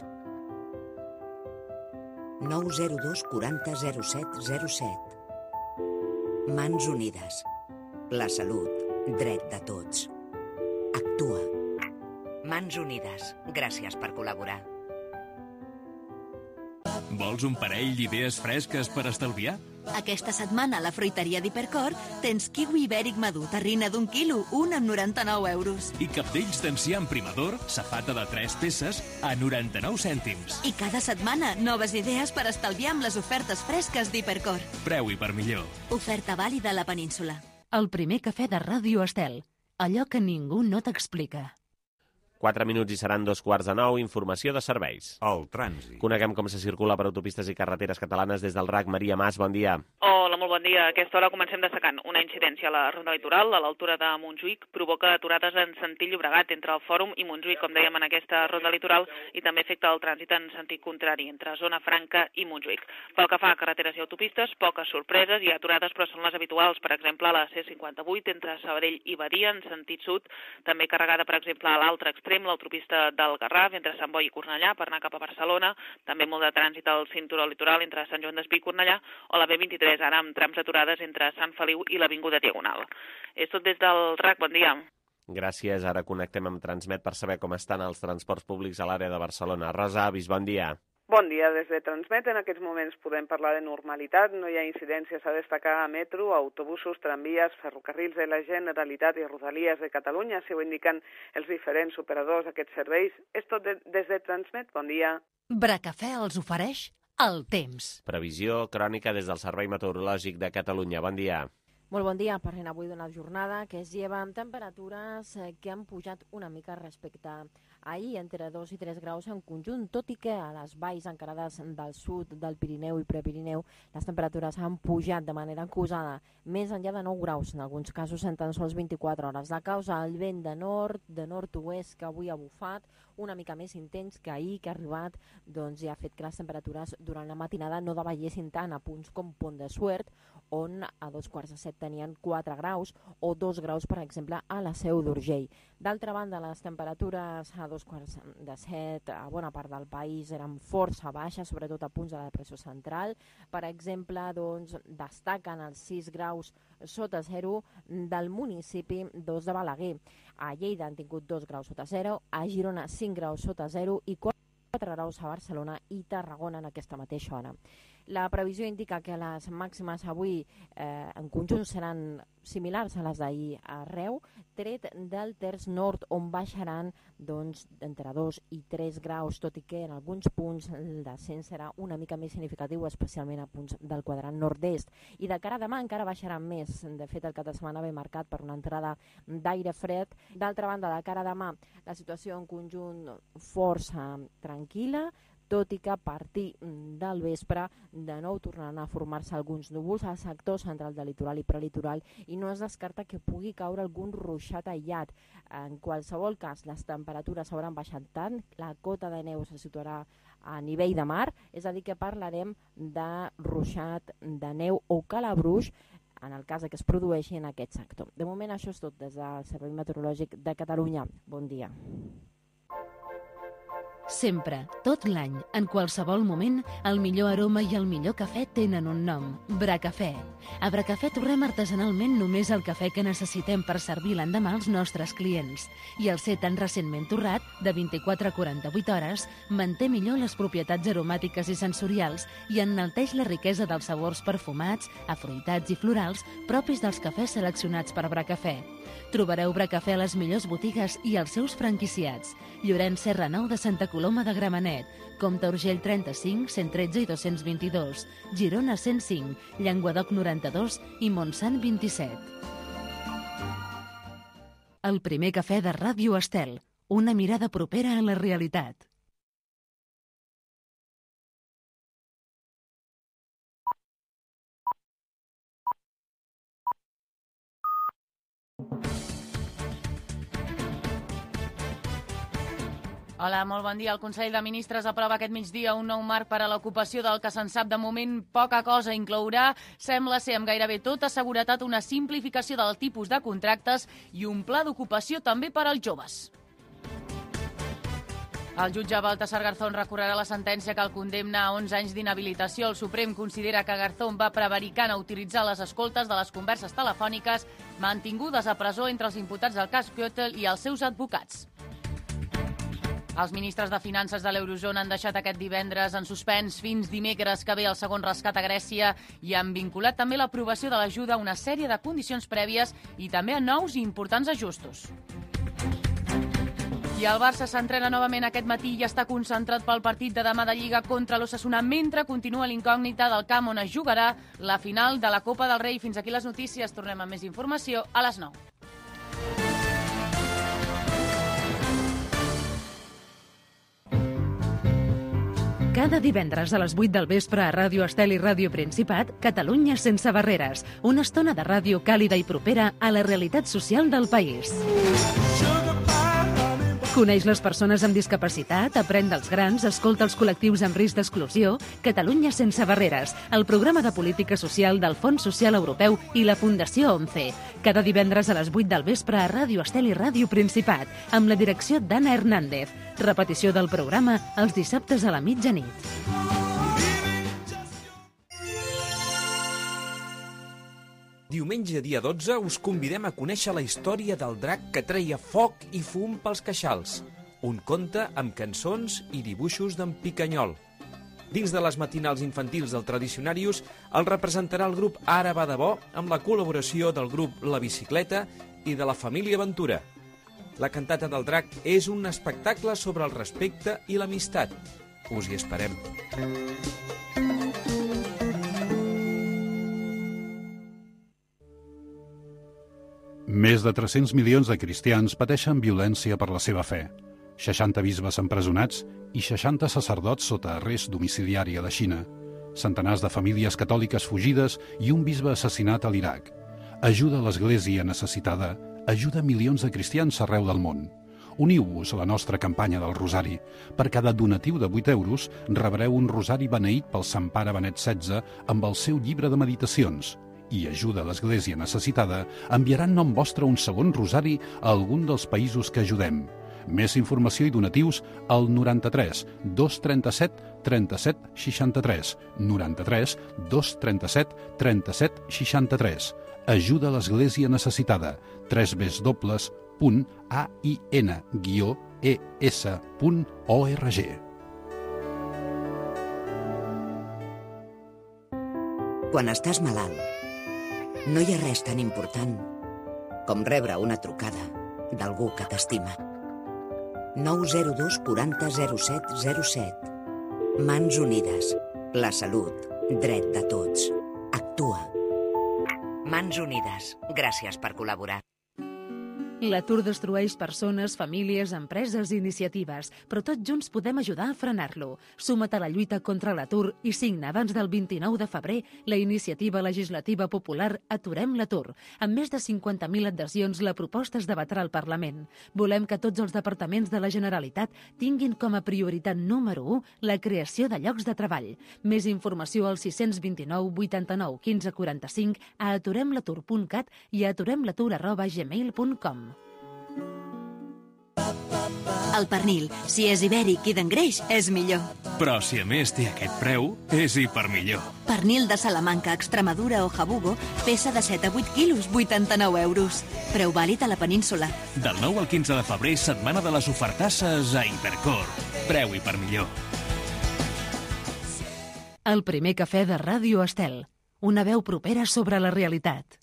nou zero dos quaranta zero set zero set. Mans Unides. La salut, dret de tots. Actua. Mans Unides. Gràcies per col·laborar. Vols un parell d'idees fresques per estalviar? Aquesta setmana a la fruiteria d'Hipercor tens kiwi ibèric madur, terrina d'un quilo, un amb noranta-nou euros. I capdells d'enciam primador, safata de tres peces, a noranta-nou cèntims. I cada setmana noves idees per estalviar amb les ofertes fresques d'Hipercor. Preu i per millor. Oferta vàlida a la península. El primer cafè de Ràdio Estel. Allò que ningú no t'explica. Quatre minuts i seran dos quarts de nou. Informació de serveis. El trànsit. Coneguem com se circula per autopistes i carreteres catalanes des del R A C. Maria Mas, bon dia. Hola, molt bon dia. A aquesta hora comencem destacant una incidència a la ronda litoral, a l'altura de Montjuïc, provoca aturades en sentit Llobregat entre el Fòrum i Montjuïc, com dèiem, en aquesta ronda litoral, i també afecta el trànsit en sentit contrari, entre Zona Franca i Montjuïc. Pel que fa a carreteres i autopistes, poques sorpreses i aturades, però són les habituals. Per exemple, a la C cinquanta-vuit, entre Sabadell i Badia, en sentit sud, també carregada, per exemple, a l'altre extrem, l'autopista del Garraf, entre Sant Boi i Cornellà, per anar cap a Barcelona, també molt de trànsit al cinturó litoral entre Sant Joan d'Espí i Cornellà, o la B vint-i-tres, ara amb trams aturades entre Sant Feliu i l'Avinguda Diagonal. És tot des del R A C, bon dia. Gràcies, ara connectem amb Transmet per saber com estan els transports públics a l'àrea de Barcelona. Rosa Avis, bon dia. Bon dia, des de Transmet. En aquests moments podem parlar de normalitat. No hi ha incidències a destacar a metro, autobusos, tramvies, ferrocarrils de la Generalitat i Rodalies de Catalunya. Si ho indiquen els diferents operadors d'aquests serveis. És tot de, des de Transmet. Bon dia. Bracafè els ofereix el temps. Previsió crònica des del Servei Meteorològic de Catalunya. Bon dia. Molt bon dia. Parlem avui d'una jornada que es lleva amb temperatures que han pujat una mica respecte a ahir, entre dos i tres graus en conjunt, tot i que a les valls encarades del sud, del Pirineu i Prepirineu, les temperatures han pujat de manera acusada, més enllà de nou graus, en alguns casos en tan sols vint-i-quatre hores. La causa, el vent de nord, de nord-oest, que avui ha bufat, una mica més intens que ahir, que ha arribat, doncs ja ha fet que les temperatures durant la matinada no davallessin tant a punts com Pont de Suert, on a dos quarts de set tenien quatre graus, o dos graus, per exemple, a la Seu d'Urgell. D'altra banda, les temperatures a dos quarts de set a bona part del país eren força baixes, sobretot a punts de la depressió central. Per exemple, doncs, destaquen els sis graus sota zero del municipi dos de Balaguer. A Lleida han tingut dos graus sota zero, a Girona cinc graus sota zero i quatre graus a Barcelona i Tarragona en aquesta mateixa hora. La previsió indica que les màximes avui eh, en conjunt seran similars a les d'ahir arreu, tret del terç nord, on baixaran doncs, entre dos i tres graus, tot i que en alguns punts el descens serà una mica més significatiu, especialment a punts del quadrant nord-est. I de cara a demà encara baixaran més. De fet, el cap de setmana ve marcat per una entrada d'aire fred. D'altra banda, de cara a demà, la situació en conjunt força tranquil·la, tot i que a partir del vespre de nou tornaran a formar-se alguns núvols al sector central del litoral i prelitoral i no es descarta que pugui caure algun ruixat aïllat. En qualsevol cas, les temperatures hauran baixat tant, la cota de neu se situarà a nivell de mar, és a dir que parlarem de ruixat de neu o calabruix en el cas que es produeixi en aquest sector. De moment això és tot des del Servei Meteorològic de Catalunya. Bon dia. Sempre, tot l'any, en qualsevol moment, el millor aroma i el millor cafè tenen un nom, Bracafè. A Bracafè torrem artesanalment només el cafè que necessitem per servir l'endemà als nostres clients. I el ser tan recentment torrat, de vint-i-quatre a quaranta-vuit hores, manté millor les propietats aromàtiques i sensorials i enalteix la riquesa dels sabors perfumats, afruitats i florals propis dels cafès seleccionats per Bracafè. Trobareu Bracafè a les millors botigues i als seus franquiciats. Llorenç Serra nou de Santa Coloma de Gramenet, Comte Urgell trenta-cinc, cent tretze i dos-cents vint-i-dos, Girona cent cinc, Llenguadoc noranta-dos i Montsant vint-i-set. El primer cafè de Ràdio Estel, una mirada propera a la realitat. Hola, molt bon dia. El Consell de Ministres aprova aquest migdia un nou marc per a l'ocupació del que se'n sap de moment poca cosa. Inclourà, sembla ser amb gairebé tota seguretat, una simplificació del tipus de contractes i un pla d'ocupació també per als joves. El jutge Baltasar Garzón recorrerà la sentència que el condemna a onze anys d'inhabilitació. El Suprem considera que Garzón va prevaricant a utilitzar les escoltes de les converses telefòniques mantingudes a presó entre els imputats del cas Gürtel i els seus advocats. Els ministres de Finances de l'Eurozona han deixat aquest divendres en suspens fins dimecres que ve el segon rescat a Grècia i han vinculat també l'aprovació de l'ajuda a una sèrie de condicions prèvies i també a nous i importants ajustos. I el Barça s'entrena novament aquest matí i està concentrat pel partit de demà de Lliga contra l'Osasuna, mentre continua l'incògnita del camp on es jugarà la final de la Copa del Rei. Fins aquí les notícies. Tornem amb més informació a les nou. Cada divendres a les vuit del vespre a Ràdio Estel i Ràdio Principat, Catalunya sense barreres. Una estona de ràdio càlida i propera a la realitat social del país. Coneix les persones amb discapacitat, aprèn dels grans, escolta els col·lectius amb risc d'exclusió. Catalunya sense barreres, el programa de política social del Fons Social Europeu i la Fundació ONCE. Cada divendres a les vuit del vespre a Ràdio Estel i Ràdio Principat, amb la direcció d'Anna Hernández. Repetició del programa els dissabtes a la mitjanit. Diumenge, dia dotze, us convidem a conèixer la història del drac que treia foc i fum pels queixals. Un conte amb cançons i dibuixos d'en Picanyol. Dins de les matinals infantils del Tradicionarius, el representarà el grup Ara va de bo, amb la col·laboració del grup La Bicicleta i de la família Ventura. La cantata del drac és un espectacle sobre el respecte i l'amistat. Us hi esperem. Més de tres-cents milions de cristians pateixen violència per la seva fe. seixanta bisbes empresonats i seixanta sacerdots sota arrest domiciliari a la Xina. Centenars de famílies catòliques fugides i un bisbe assassinat a l'Iraq. Ajuda a l'Església necessitada. Ajuda milions de cristians arreu del món. Uniu-vos a la nostra campanya del Rosari. Per cada donatiu de vuit euros rebreu un rosari beneït pel Sant Pare Benet setze amb el seu llibre de meditacions. I Ajuda a l'Església necessitada enviarà en nom vostre un segon rosari a algun dels països que ajudem. Més informació i donatius al noranta-tres dos trenta-set trenta-set seixanta-tres, noranta-tres dos trenta-set trenta-set seixanta-tres. Ajuda a l'Església necessitada. w w w punt a i n guió e s punt org. Quan estàs malalt, no hi ha res tan important com rebre una trucada d'algú que t'estima. nou zero dos quaranta zero set zero set. Mans Unides. La salut. Dret de tots. Actua. Mans Unides. Gràcies per col·laborar. L'atur destrueix persones, famílies, empreses i iniciatives, però tots junts podem ajudar a frenar-lo. Suma't a la lluita contra l'atur i signa abans del vint-i-nou de febrer la iniciativa legislativa popular Aturem l'atur. Amb més de cinquanta mil adhesions, la proposta es debatrà al Parlament. Volem que tots els departaments de la Generalitat tinguin com a prioritat número u la creació de llocs de treball. Més informació al sis dos nou vuitanta-nou quinze quaranta-cinc, a aturem l'atur punt cat i a aturem l'atur arroba gmail punt com. El pernil, si és ibèric i d'engreix, és millor. Però si a més té aquest preu, és hipermillor. Pernil de Salamanca, Extremadura o Jabugo, peça de set a vuit quilos, vuitanta-nou euros. Preu vàlid a la península. Del nou al quinze de febrer, setmana de les ofertasses a Hipercor. Preu hipermillor. El primer cafè de Ràdio Estel. Una veu propera sobre la realitat.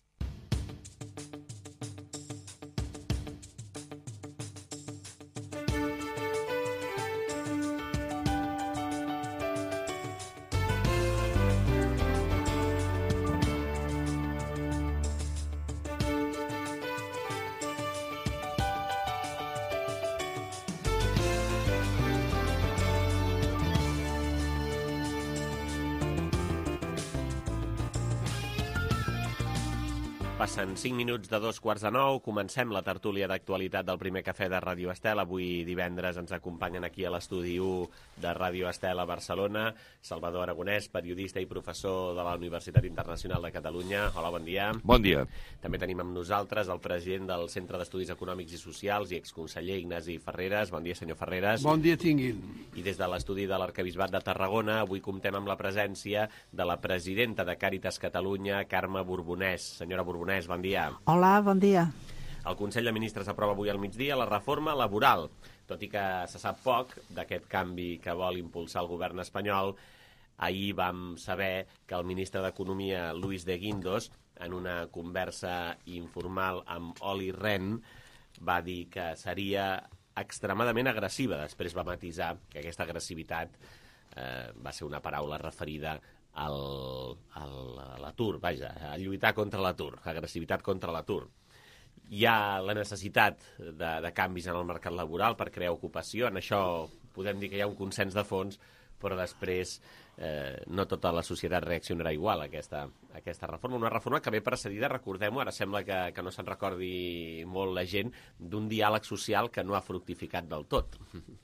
Passen cinc minuts de dos quarts de nou. Comencem la tertúlia d'actualitat del primer cafè de Ràdio Estel. Avui divendres ens acompanyen aquí a l'estudi u de Ràdio Estel a Barcelona Salvador Aragonès, periodista i professor de la Universitat Internacional de Catalunya. Hola, bon dia. Bon dia. També tenim amb nosaltres el president del Centre d'Estudis Econòmics i Socials i exconseller Ignasi Ferreres. Bon dia, senyor Ferreres. Bon dia tinguin. I des de l'estudi de l'Arquebisbat de Tarragona avui comptem amb la presència de la presidenta de Càritas Catalunya, Carme Borbonès. Senyora Borbonès, bon dia. Hola, bon dia. El Consell de Ministres aprova avui al migdia la reforma laboral. Tot i que se sap poc d'aquest canvi que vol impulsar el govern espanyol, ahir vam saber que el ministre d'Economia, Luis de Guindos, en una conversa informal amb Oli Rehn, va dir que seria extremadament agressiva. Després va matisar que aquesta agressivitat eh, va ser una paraula referida al, al, a l'atur, vaja, a lluitar contra l'atur, agressivitat contra l'atur. Hi ha la necessitat de, de canvis en el mercat laboral per crear ocupació. En això podem dir que hi ha un consens de fons, però després eh, no tota la societat reaccionarà igual a aquesta, a aquesta reforma. Una reforma que ve precedida, recordem-ho, ara sembla que, que no se'n recordi molt la gent, d'un diàleg social que no ha fructificat del tot.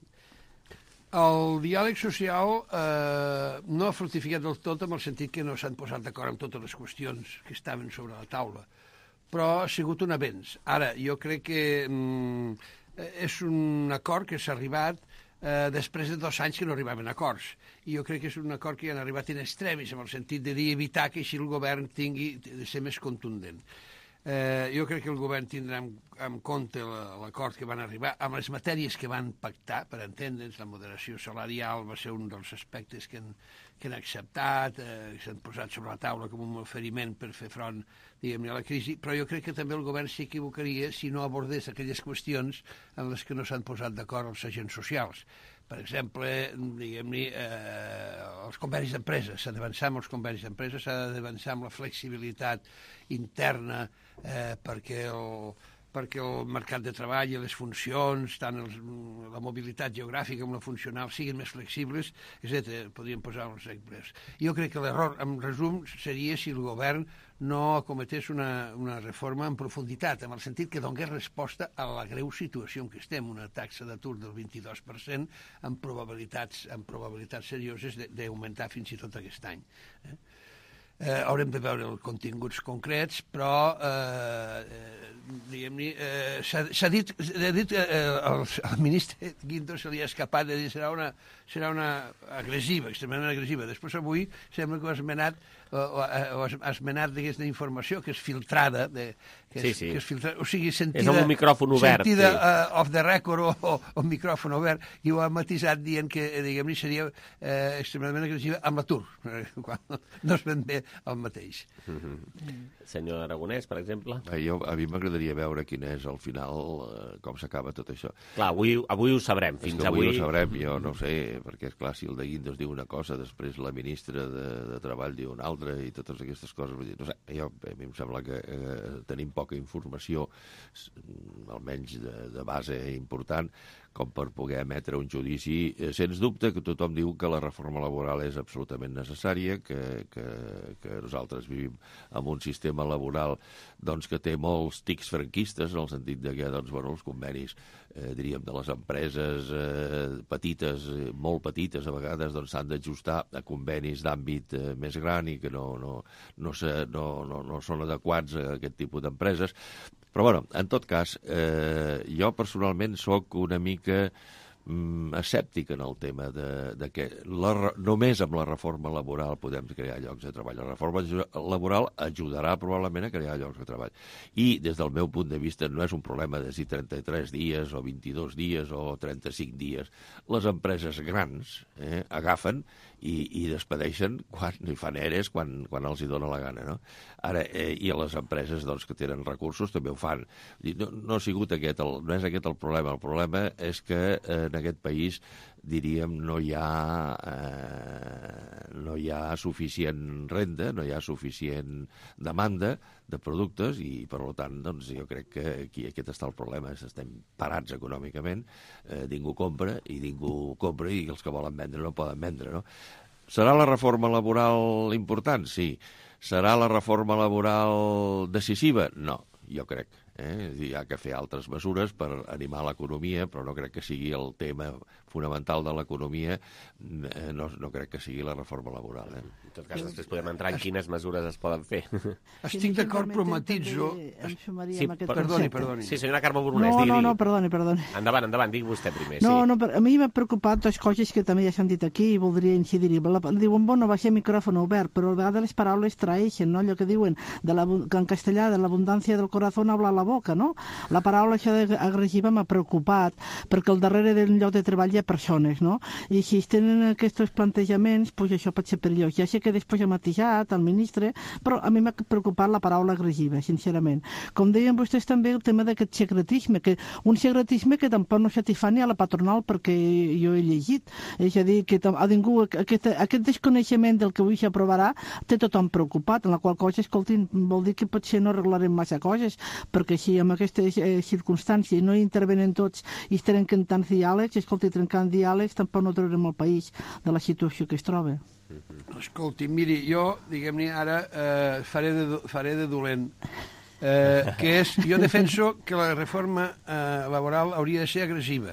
El diàleg social eh, no ha fructificat del tot en el sentit que no s'han posat d'acord amb totes les qüestions que estaven sobre la taula, però ha sigut un avenç. Ara, jo crec que mm, és un acord que s'ha arribat eh, després de dos anys que no arribaven a acords. I jo crec que és un acord que han arribat in extremis, en el sentit de dir evitar que així el govern tingui de ser més contundent. Eh, jo crec que el govern tindrà en, en compte l'acord que van arribar amb les matèries que van pactar, per entendre'ns. La moderació salarial va ser un dels aspectes que han, que han acceptat, eh, que s'han posat sobre la taula com un oferiment per fer front, diguem-ne, a la crisi, però jo crec que també el govern s'equivocaria si no abordés aquelles qüestions en les que no s'han posat d'acord els agents socials. Per exemple, diguem-ne, eh, els convenis d'empresa. S'ha d'avançar amb els convenis d'empresa, s'ha d'avançar amb la flexibilitat interna eh, perquè, el, perquè el mercat de treball i les funcions, tant els, la mobilitat geogràfica com la funcional, siguin més flexibles, etcètera. Podríem posar els exemples. Jo crec que l'error, en resum, seria si el govern no acometés una, una reforma en profunditat, en el sentit que donés resposta a la greu situació en què estem, una taxa d'atur del vint-i-dos per cent amb probabilitats, amb probabilitats serioses d'augmentar fins i tot aquest any. Eh? Eh, haurem de veure els continguts concrets, però eh, eh, diguem-ne, eh, s'ha dit, dit eh, el, el ministre Guindos se li ha escapat de dir serà una, serà una agressiva, extremadament agressiva. Després avui sembla que ho ha esmenat, o, o, o ha esmenat d'aquesta informació que és filtrada, de, que és, sí, sí. Que és filtrada, o sigui, sentida, és amb un micròfon obert, sentida sí. uh, off the record o, o, o micròfon obert, i ho ha matisat dient que, diguem-ne, seria eh, extremadament agressiva amb l'atur, quan no es ben bé el mateix. Mm-hmm. Mm. Senyor Aragonès, per exemple? Eh, jo, a mi m'agradaria veure quin és al final, eh, com s'acaba tot això. Clar, avui, avui ho sabrem, fins avui. avui... ho sabrem, jo no sé, perquè, esclar, si el de Guindos diu una cosa, després la ministra de, de Treball diu una altra, i totes aquestes coses, vull dir, no sé, jo, a mi em sembla que eh, tenim poca informació, almenys de, de base important, com per poder emetre un judici. Eh, sens dubte que tothom diu que la reforma laboral és absolutament necessària, que, que, que nosaltres vivim en un sistema laboral doncs, que té molts tics franquistes, en el sentit de que doncs, bueno, els convenis eh, diríem, de les empreses eh, petites, eh, molt petites a vegades, doncs s'han d'ajustar a convenis d'àmbit eh, més gran i que que no, no, no, se, no, no, no són adequats a aquest tipus d'empreses. Però, bueno, en tot cas, eh, jo personalment sóc una mica mm, escèptic en el tema de, de que la, només amb la reforma laboral podem crear llocs de treball. La reforma laboral ajudarà probablement a crear llocs de treball. I, des del meu punt de vista, no és un problema de si trenta-tres dies o vint-i-dos dies o trenta-cinc dies. Les empreses grans eh, agafen i, i despedeixen quan hi fan eres, quan, quan els hi dóna la gana, no? Ara, eh, i a les empreses doncs, que tenen recursos també ho fan. No, no ha sigut aquest el, no és aquest el problema. El problema és que eh, en aquest país, diríem, no hi ha eh, no hi ha suficient renda, no hi ha suficient demanda de productes i, per tant, doncs, jo crec que aquí aquest està el problema. Estem parats econòmicament, eh, ningú compra i ningú compra i els que volen vendre no poden vendre, no? Serà la reforma laboral important? Sí. Serà la reforma laboral decisiva? No, jo crec. Eh? Hi ha que fer altres mesures per animar l'economia, però no crec que sigui el tema fonamental de l'economia, eh, no, no crec que sigui la reforma laboral. Eh? En tot cas, després podem entrar en quines mesures es poden fer. Estic d'acord, però matitzo... Sí, per... perdoni, perdoni. Sí, senyora Carme Borbonès, no, digui, no, digui. no, perdoni, perdoni. Endavant, endavant, digui vostè primer. No, sí. no, a mi m'ha preocupat dues coses que també ja s'han dit aquí i voldria incidir-hi. Diuen, bueno, va ser micròfon obert, però a vegades les paraules traeixen, no? Allò que diuen, de la, que en castellà, de l'abundància del corazón habla la boca, no? La paraula això agressiva m'ha preocupat, perquè al darrere d'un lloc de treball hi ha persones, no? I si es tenen aquests plantejaments, doncs això pot ser perillós. Ja sé que després ha matisat el ministre, però a mi m'ha preocupat la paraula agressiva, sincerament. Com deien vostès també, el tema d'aquest secretisme, que un secretisme que tampoc no satisfà ni a la patronal, perquè jo he llegit. És a dir, que a ningú, aquest, aquest desconeixement del que avui s'aprovarà té tothom preocupat, en la qual cosa, escoltin, vol dir que potser no arreglarem massa coses, perquè si amb aquestes eh, circumstàncies no hi intervenen tots i es trenquen tants diàlegs, escolti, trencant diàlegs tampoc no traurem el país de la situació que es troba. Escolti, miri, jo, diguem-ne, ara eh, faré, de, faré de dolent, eh, que és, jo defenso que la reforma eh, laboral hauria de ser agressiva,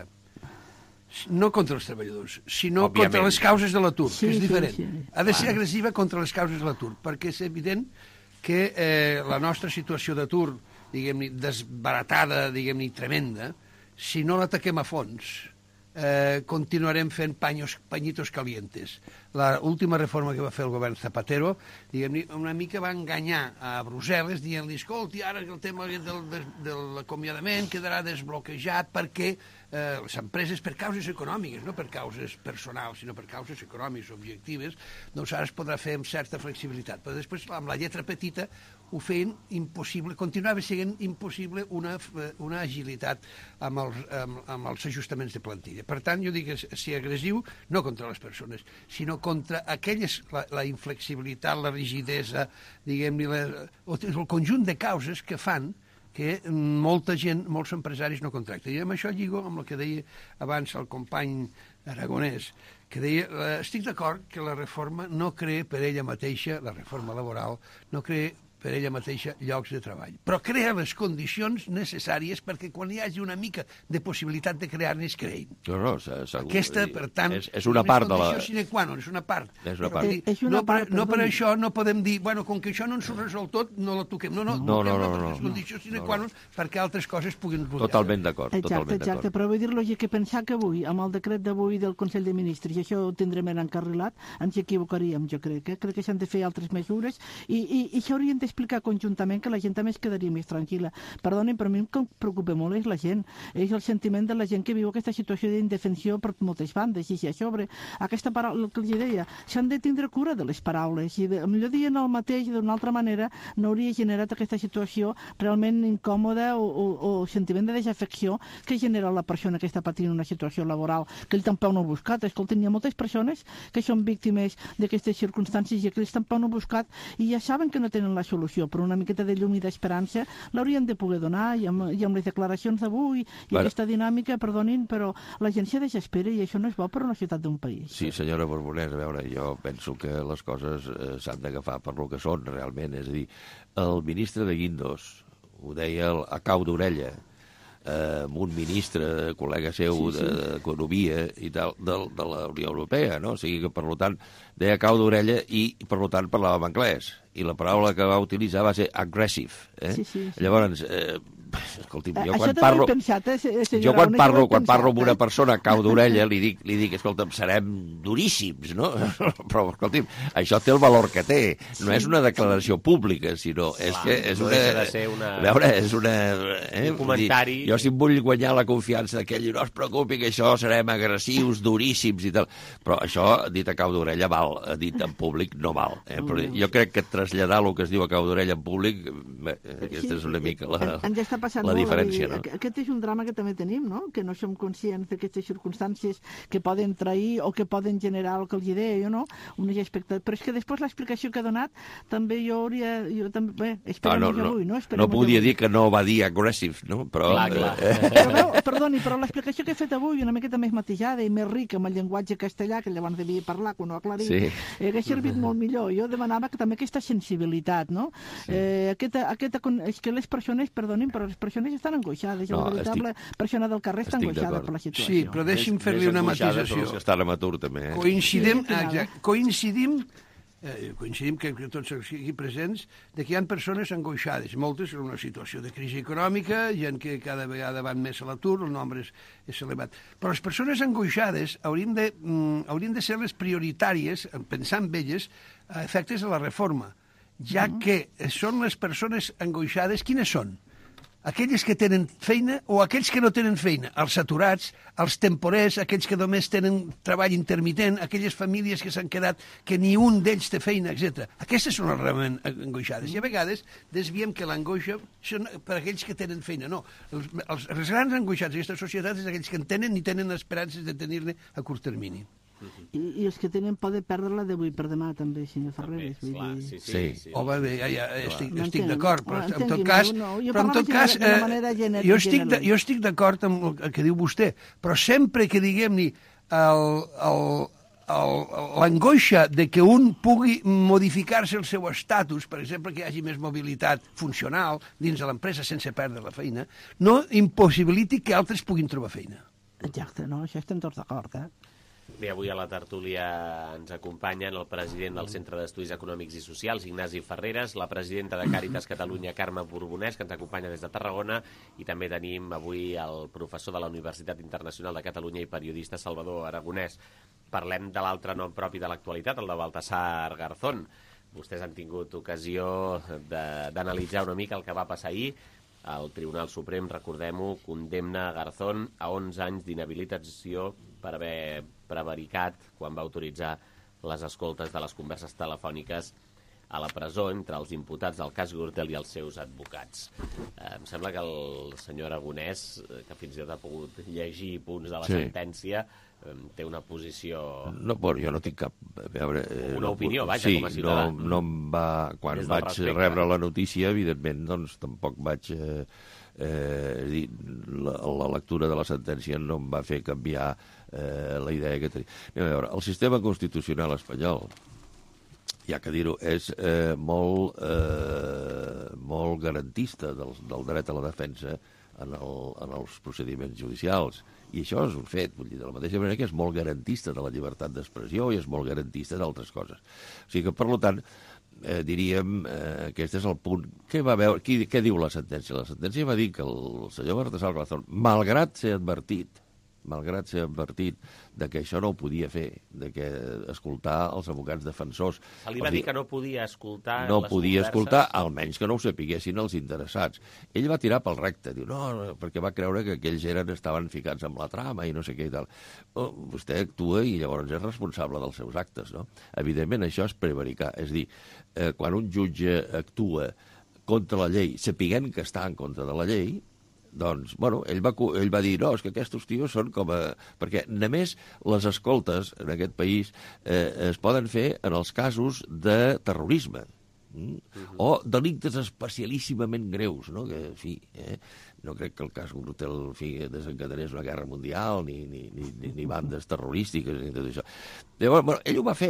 no contra els treballadors, sinó Òbviament. contra les causes de l'atur, sí, que és diferent. Sí, sí. Ha de ser agressiva contra les causes de l'atur, perquè és evident que eh, la nostra situació d'atur, diguem-ne, desbaratada, diguem-ne, tremenda, si no l'ataquem a fons, eh, continuarem fent paños, pañitos calientes. La última reforma que va fer el govern Zapatero, diguem-ne, una mica va enganyar a Brussel·les dient-li, escolti, ara el tema del, del, de l'acomiadament quedarà desbloquejat perquè eh, les empreses, per causes econòmiques, no per causes personals, sinó per causes econòmiques objectives, doncs ara es podrà fer amb certa flexibilitat. Però després, amb la lletra petita, ho feien impossible, continuava sent impossible una, una agilitat amb els, amb, amb els ajustaments de plantilla. Per tant, jo dic que si agressiu, no contra les persones, sinó contra aquelles, la, la inflexibilitat, la rigidesa, diguem-ne, el conjunt de causes que fan que molta gent, molts empresaris no contracten. I amb això lligo amb el que deia abans el company Aragonès, que deia, estic d'acord que la reforma no crea per ella mateixa, la reforma laboral, no crea per ella mateixa llocs de treball. Però crea les condicions necessàries perquè quan hi hagi una mica de possibilitat de crear-ne es creïn. No, no, segur. Aquesta, per tant, és, és una part de la... És sine qua non, és una part. És una part. Dir, és una no, part per, no per això no podem dir, bueno, com que això no ens ho resol tot, no la toquem. No, no, no, no, no, no, no, és condició sine qua non perquè altres coses puguin... Totalment d'acord, exacte, totalment d'acord. Exacte, però vull dir-los que pensar que avui, amb el decret d'avui del Consell de Ministres, i això ho tindrem en encarrilat, ens equivocaríem, jo crec. Eh? Crec que s'han de fer altres mesures i, i, i s'haurien d'explicar conjuntament que la gent també es quedaria més tranquil·la. Perdonin, però a mi el que em preocupa molt és la gent. És el sentiment de la gent que viu aquesta situació d'indefensió per moltes bandes. I si a sobre, aquesta paraula, el que els deia, s'han de tindre cura de les paraules. I de, millor dient el mateix d'una altra manera no hauria generat aquesta situació realment incòmoda o, o, o sentiment de desafecció que genera la persona que està patint una situació laboral que ell tampoc no ha buscat. Escolten, hi ha moltes persones que són víctimes d'aquestes circumstàncies i que ells tampoc no han buscat i ja saben que no tenen la solució, però una miqueta de llum i d'esperança l'haurien de poder donar i amb, i amb les declaracions d'avui i bueno. Aquesta dinàmica, perdonin, però la gent se desespera i això no és bo per una ciutat d'un país. Sí, senyora Borbonès, a veure, jo penso que les coses eh, s'han d'agafar per lo que són realment, és a dir, el ministre de Guindos ho deia a cau d'orella, eh, amb un ministre, col·lega seu sí, sí. d'Economia i tal, de, de la Unió Europea, no? O sigui que, per tant, deia cau d'orella i, per tant, parlava en anglès. I la paraula que va utilitzar va ser aggressive. Eh? Sí, sí, sí. Llavors, eh, escolti'm, jo quan parlo... Pensat, eh, jo quan parlo, quan parlo amb una persona cau d'orella, li dic, li dic, escolta'm, serem duríssims, no? Però, escolti'm, això té el valor que té. No és una declaració pública, sinó és que és una... una... A veure, és una... Eh? Un comentari... Dir, jo si em vull guanyar la confiança d'aquell, no es preocupi que això serem agressius, duríssims i tal. Però això, dit a cau d'orella, val. Dit en públic, no val. Eh? Però jo crec que traslladar el que es diu a cau d'orella en públic, bé, aquesta és una mica la... la diferència, no? Aquest és un drama que també tenim, no? Que no som conscients d'aquestes circumstàncies que poden trair o que poden generar el que els deia, no? Unes expectatives. Però és que després l'explicació que ha donat també jo hauria... Jo també, bé, esperem ah, no, no, avui, no? Esperem no podia avui. Dir que no va dir aggressive, no? Però... Clar, clar. Eh... Però, veu, perdoni, però l'explicació que he fet avui una miqueta més matejada i més rica amb el llenguatge castellà, que llavors devia parlar quan ho aclarit, sí. eh, hauria servit molt millor. Jo demanava que també aquesta sensibilitat, no? Sí. Eh, aquesta, aquesta, és que les persones, perdonin, però les persones estan angoixades. No, la veritable estic, persona del carrer està angoixada per la situació. Sí, però deixi'm fer-li una matisació. Més que estan amb atur, també. Eh? Coincidim, sí, exacte, coincidim, eh, coincidim que, que tots aquí presents, de que hi ha persones angoixades, moltes en una situació de crisi econòmica, gent que cada vegada van més a l'atur, el nombre és, és elevat. Però les persones angoixades haurien de, mm, haurien de ser les prioritàries, pensant en elles, a efectes de la reforma, ja mm. que són les persones angoixades, quines són? Aquelles que tenen feina o aquells que no tenen feina, els aturats, els temporers, aquells que només tenen treball intermitent, aquelles famílies que s'han quedat que ni un d'ells té feina, etcètera. Aquestes són les realment angoixades. I a vegades desviem que l'angoixa són per aquells que tenen feina. No, els, els, els grans angoixats d'aquesta societat és aquells que en tenen i tenen esperances de tenir-ne a curt termini. I, i els que tenen por de perdre-la d'avui per demà també, senyor Ferreres. També, clar, sí, sí, sí. sí. Home, bé, ja, ja estic, estic d'acord, però en tot cas, no, però en tot cas eh, jo estic de, jo estic d'acord amb el que diu vostè, però sempre que diguem-ne l'angoixa de que un pugui modificar-se el seu estatus, per exemple, que hi hagi més mobilitat funcional dins de l'empresa sense perdre la feina, no impossibiliti que altres puguin trobar feina. Exacte, no? Això estem tots d'acord, eh? Bé, avui a la tertúlia ens acompanyen el president del Centre d'Estudis Econòmics i Socials, Ignasi Ferreres, la presidenta de Càritas Catalunya, Carme Borbonès, que ens acompanya des de Tarragona, i també tenim avui el professor de la Universitat Internacional de Catalunya i periodista Salvador Aragonès. Parlem de l'altre nom propi de l'actualitat, el de Baltasar Garzón. Vostès han tingut ocasió d'analitzar una mica el que va passar ahir. El Tribunal Suprem, recordem-ho, condemna Garzón a onze anys d'inhabilitació per haver prevaricat quan va autoritzar les escoltes de les converses telefòniques a la presó entre els imputats del cas Gürtel i els seus advocats. Eh, em sembla que el senyor Aragonès, que fins i tot ha pogut llegir punts de la sí. sentència, eh, té una posició... No, bueno, jo no tinc cap... A veure, eh, una no, opinió, vaja, sí, com a ciutadà. No, no em va... Quan vaig respecte. rebre la notícia, evidentment, doncs tampoc vaig... Eh, eh, dir, la, la lectura de la sentència no em va fer canviar eh, la idea que tenia. Anem a veure, el sistema constitucional espanyol, ja que dir-ho, és eh, molt, eh, molt garantista del, del dret a la defensa en, el, en els procediments judicials. I això és un fet, vull dir, de la mateixa manera que és molt garantista de la llibertat d'expressió i és molt garantista d'altres coses. O sigui que, per tant, eh, diríem eh, que aquest és el punt. Què va veure? Qui, què diu la sentència? La sentència va dir que el senyor Baltasar Garzón, malgrat ser advertit, malgrat ser advertit de que això no ho podia fer, de que escoltar els advocats defensors... Se li va dir que no podia escoltar No les podia converses. escoltar, almenys que no ho sapiguessin els interessats. Ell va tirar pel recte, diu, no, no, perquè va creure que aquells eren, estaven ficats amb la trama i no sé què i tal. Oh, vostè actua i llavors és responsable dels seus actes, no? Evidentment, això és prevaricar. És dir, eh, quan un jutge actua contra la llei, sapiguent que està en contra de la llei, doncs, bueno, ell va, ell va dir, no, és que aquests tios són com a... Perquè, només les escoltes en aquest país eh, es poden fer en els casos de terrorisme mm? uh-huh. o delictes especialíssimament greus, no? Que, en fi, eh, no crec que el cas Gürtel, en fi, desencadenés una guerra mundial, ni, ni, ni, ni bandes terrorístiques, ni tot això. Llavors, bueno, ell ho va fer.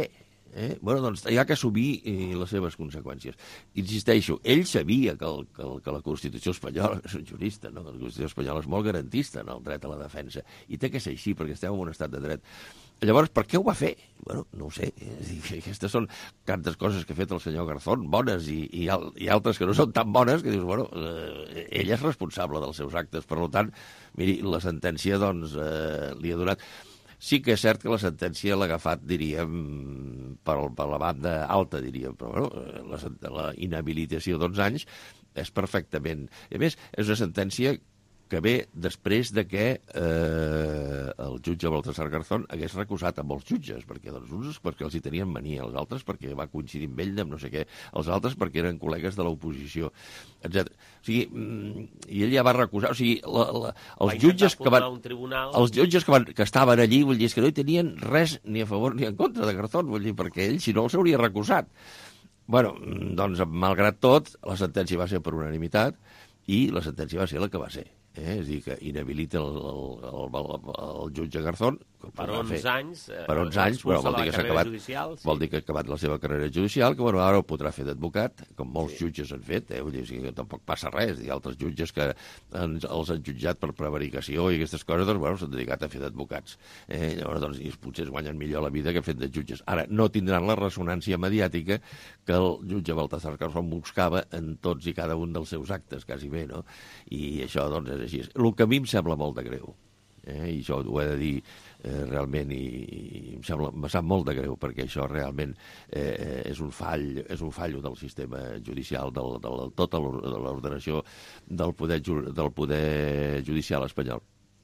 Eh? Bueno, doncs hi ha que assumir eh, les seves conseqüències. Insisteixo, ell sabia que, el, que, el, que la Constitució espanyola, és un jurista, no? La Constitució espanyola és molt garantista en el dret a la defensa, i té que ser així, perquè estem en un estat de dret. Llavors, per què ho va fer? Bueno, no ho sé. És dir, que aquestes són tantes coses que ha fet el senyor Garzón, bones, i, i, al, i altres que no són tan bones, que dius, bueno, eh, ell és responsable dels seus actes. Per tant, miri, la sentència, doncs, eh, li ha donat... Sí que és cert que la sentència l'ha agafat, diríem, per, per la banda alta, diríem, però bueno, la, la inhabilitació d'onze anys és perfectament... A més, és una sentència que ve després de que eh, el jutge Baltasar Garzón hagués recusat a molts jutges, perquè doncs, uns perquè els hi tenien mania, els altres perquè va coincidir amb ell, amb no sé què, els altres perquè eren col·legues de l'oposició, etcètera. O sigui, i ell ja va recusar, o sigui, la, la, els jutges que van... Els jutges que, van, que estaven allí, vull dir, és que no hi tenien res ni a favor ni en contra de Garzón, vull dir, perquè ell, si no, el s'hauria recusat. Bueno, doncs, malgrat tot, la sentència va ser per unanimitat i la sentència va ser la que va ser. Eh? És a dir, que inhabilita el, el, el, el, el jutge Garzón per onze anys, eh, per onze anys, bueno, vol dir que s'ha acabat, judicial, sí. Vol dir que ha acabat la seva carrera judicial, que bueno, ara ho podrà fer d'advocat, com molts sí. jutges han fet, eh? Vull dir, que tampoc passa res, hi ha altres jutges que ens, els han jutjat per prevaricació i aquestes coses, doncs, bueno, s'han dedicat a fer d'advocats. Eh? Llavors, doncs, i potser es guanyen millor la vida que fent de jutges. Ara, no tindran la ressonància mediàtica que el jutge Baltasar Garzón buscava en tots i cada un dels seus actes, quasi bé, no? I això, doncs, és així. El que a mi em sembla molt de greu, eh? I això ho he de dir eh, realment, i, i em sembla, em sap molt de greu, perquè això realment eh, és un fall, és un fallo del sistema judicial, del, del, tota l'ordenació del poder, del poder judicial espanyol.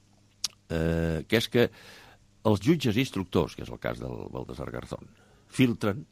Eh, que és que els jutges instructors, que és el cas del Baltasar Garzón, filtren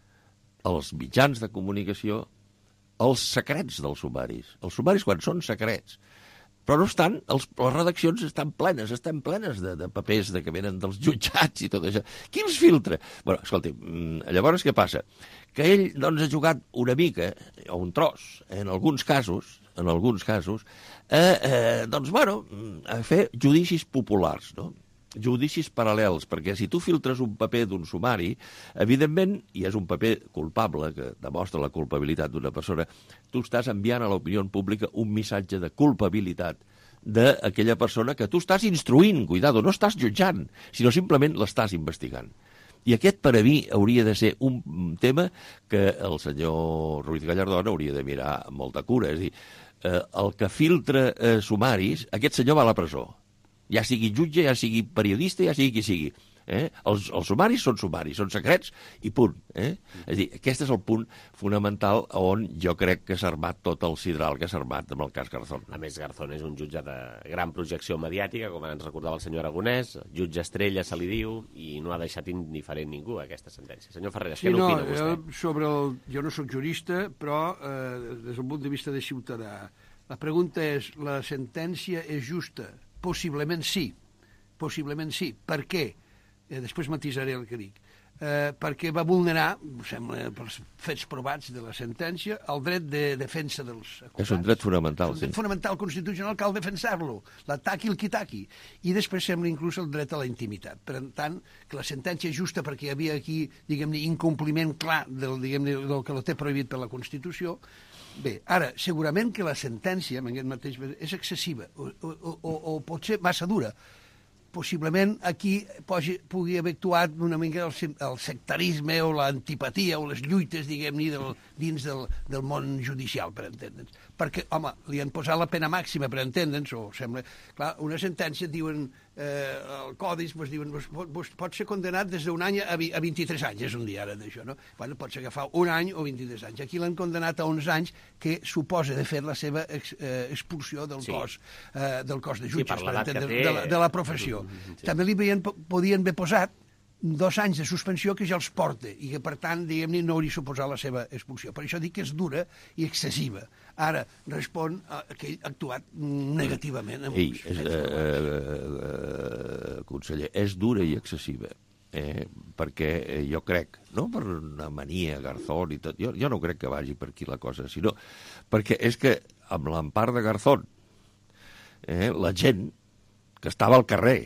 els mitjans de comunicació els secrets dels sumaris. Els sumaris, quan són secrets, però no estan, els, les redaccions estan plenes, estan plenes de, de papers de que venen dels jutjats i tot això. Qui els filtra? Bueno, escolti, llavors què passa? Que ell, doncs, ha jugat una mica, o un tros, en alguns casos, en alguns casos, eh, eh, doncs, bueno, a fer judicis populars, no? Judicis paral·lels, perquè si tu filtres un paper d'un sumari, evidentment, i és un paper culpable, que demostra la culpabilitat d'una persona, tu estàs enviant a l'opinió pública un missatge de culpabilitat d'aquella persona que tu estàs instruint, cuidado, no estàs jutjant, sinó simplement l'estàs investigant. I aquest, per a mi, hauria de ser un tema que el senyor Ruiz Gallardón hauria de mirar amb molta cura. És a dir, eh, el que filtra eh, sumaris, aquest senyor va a la presó. Ja sigui jutge, ja sigui periodista, ja sigui qui sigui. Eh? Els, els sumaris són sumaris, són secrets i punt. Eh? És a dir, aquest és el punt fonamental on jo crec que s'ha armat tot el sidral que s'ha armat amb el cas Garzón. A més, Garzón és un jutge de gran projecció mediàtica, com ens recordava el senyor Aragonès, jutge estrella se li diu, i no ha deixat indiferent ningú aquesta sentència. Senyor Ferreras, sí, què no, n'opina vostè? Jo, sobre el, jo no sóc jurista, però eh, des del punt de vista de ciutadà, la pregunta és, la sentència és justa? Possiblement sí, possiblement sí. Per què? Eh, després matisaré el que dic. Eh, perquè va vulnerar, sembla, pels fets provats de la sentència, el dret de defensa dels acusats. És un dret fonamental, és un dret sí. fonamental constitucional, cal defensar-lo, l'ataqui el qui taqui. I després sembla inclús el dret a la intimitat. Per tant, que la sentència és justa perquè hi havia aquí, diguem-ne, incompliment clar del, diguem-ne, del que lo té prohibit per la Constitució. Bé, ara, segurament que la sentència, en aquest mateix, és excessiva, o, o, o, o pot ser massa dura. Possiblement aquí posi, pugui haver actuat una mica el, el sectarisme o l'antipatia o les lluites, diguem-ne, del, dins del, del món judicial, per entendre'ns. Perquè, home, li han posat la pena màxima, per entendre'ns, o sembla... Clar, una sentència, diuen, eh, el codis, pues, diuen, pues, pues, pot ser condenat des d'un any a, a vint-i-tres anys, és un dia ara d'això, no? Bueno, pot ser que fa un any o vint-i-tres anys. Aquí l'han condenat a onze anys, que suposa, de fet, la seva ex, eh, expulsió del, sí. cos, eh, del cos de jutges, sí, per entendre, té... de, la, de la professió. Sí. També li veien, podien haver posat dos anys de suspensió que ja els porta i que, per tant, diguem-ne, no hauria suposat la seva expulsió. Per això dic que és dura i excessiva. Ara, respon a que ell ha actuat negativament. Ei, és, eh, eh, conseller, és dura i excessiva. Eh, perquè jo crec, no per una mania, Garzón i tot, jo, jo no crec que vagi per aquí la cosa, sinó perquè és que amb l'empart de Garzón, eh, la gent que estava al carrer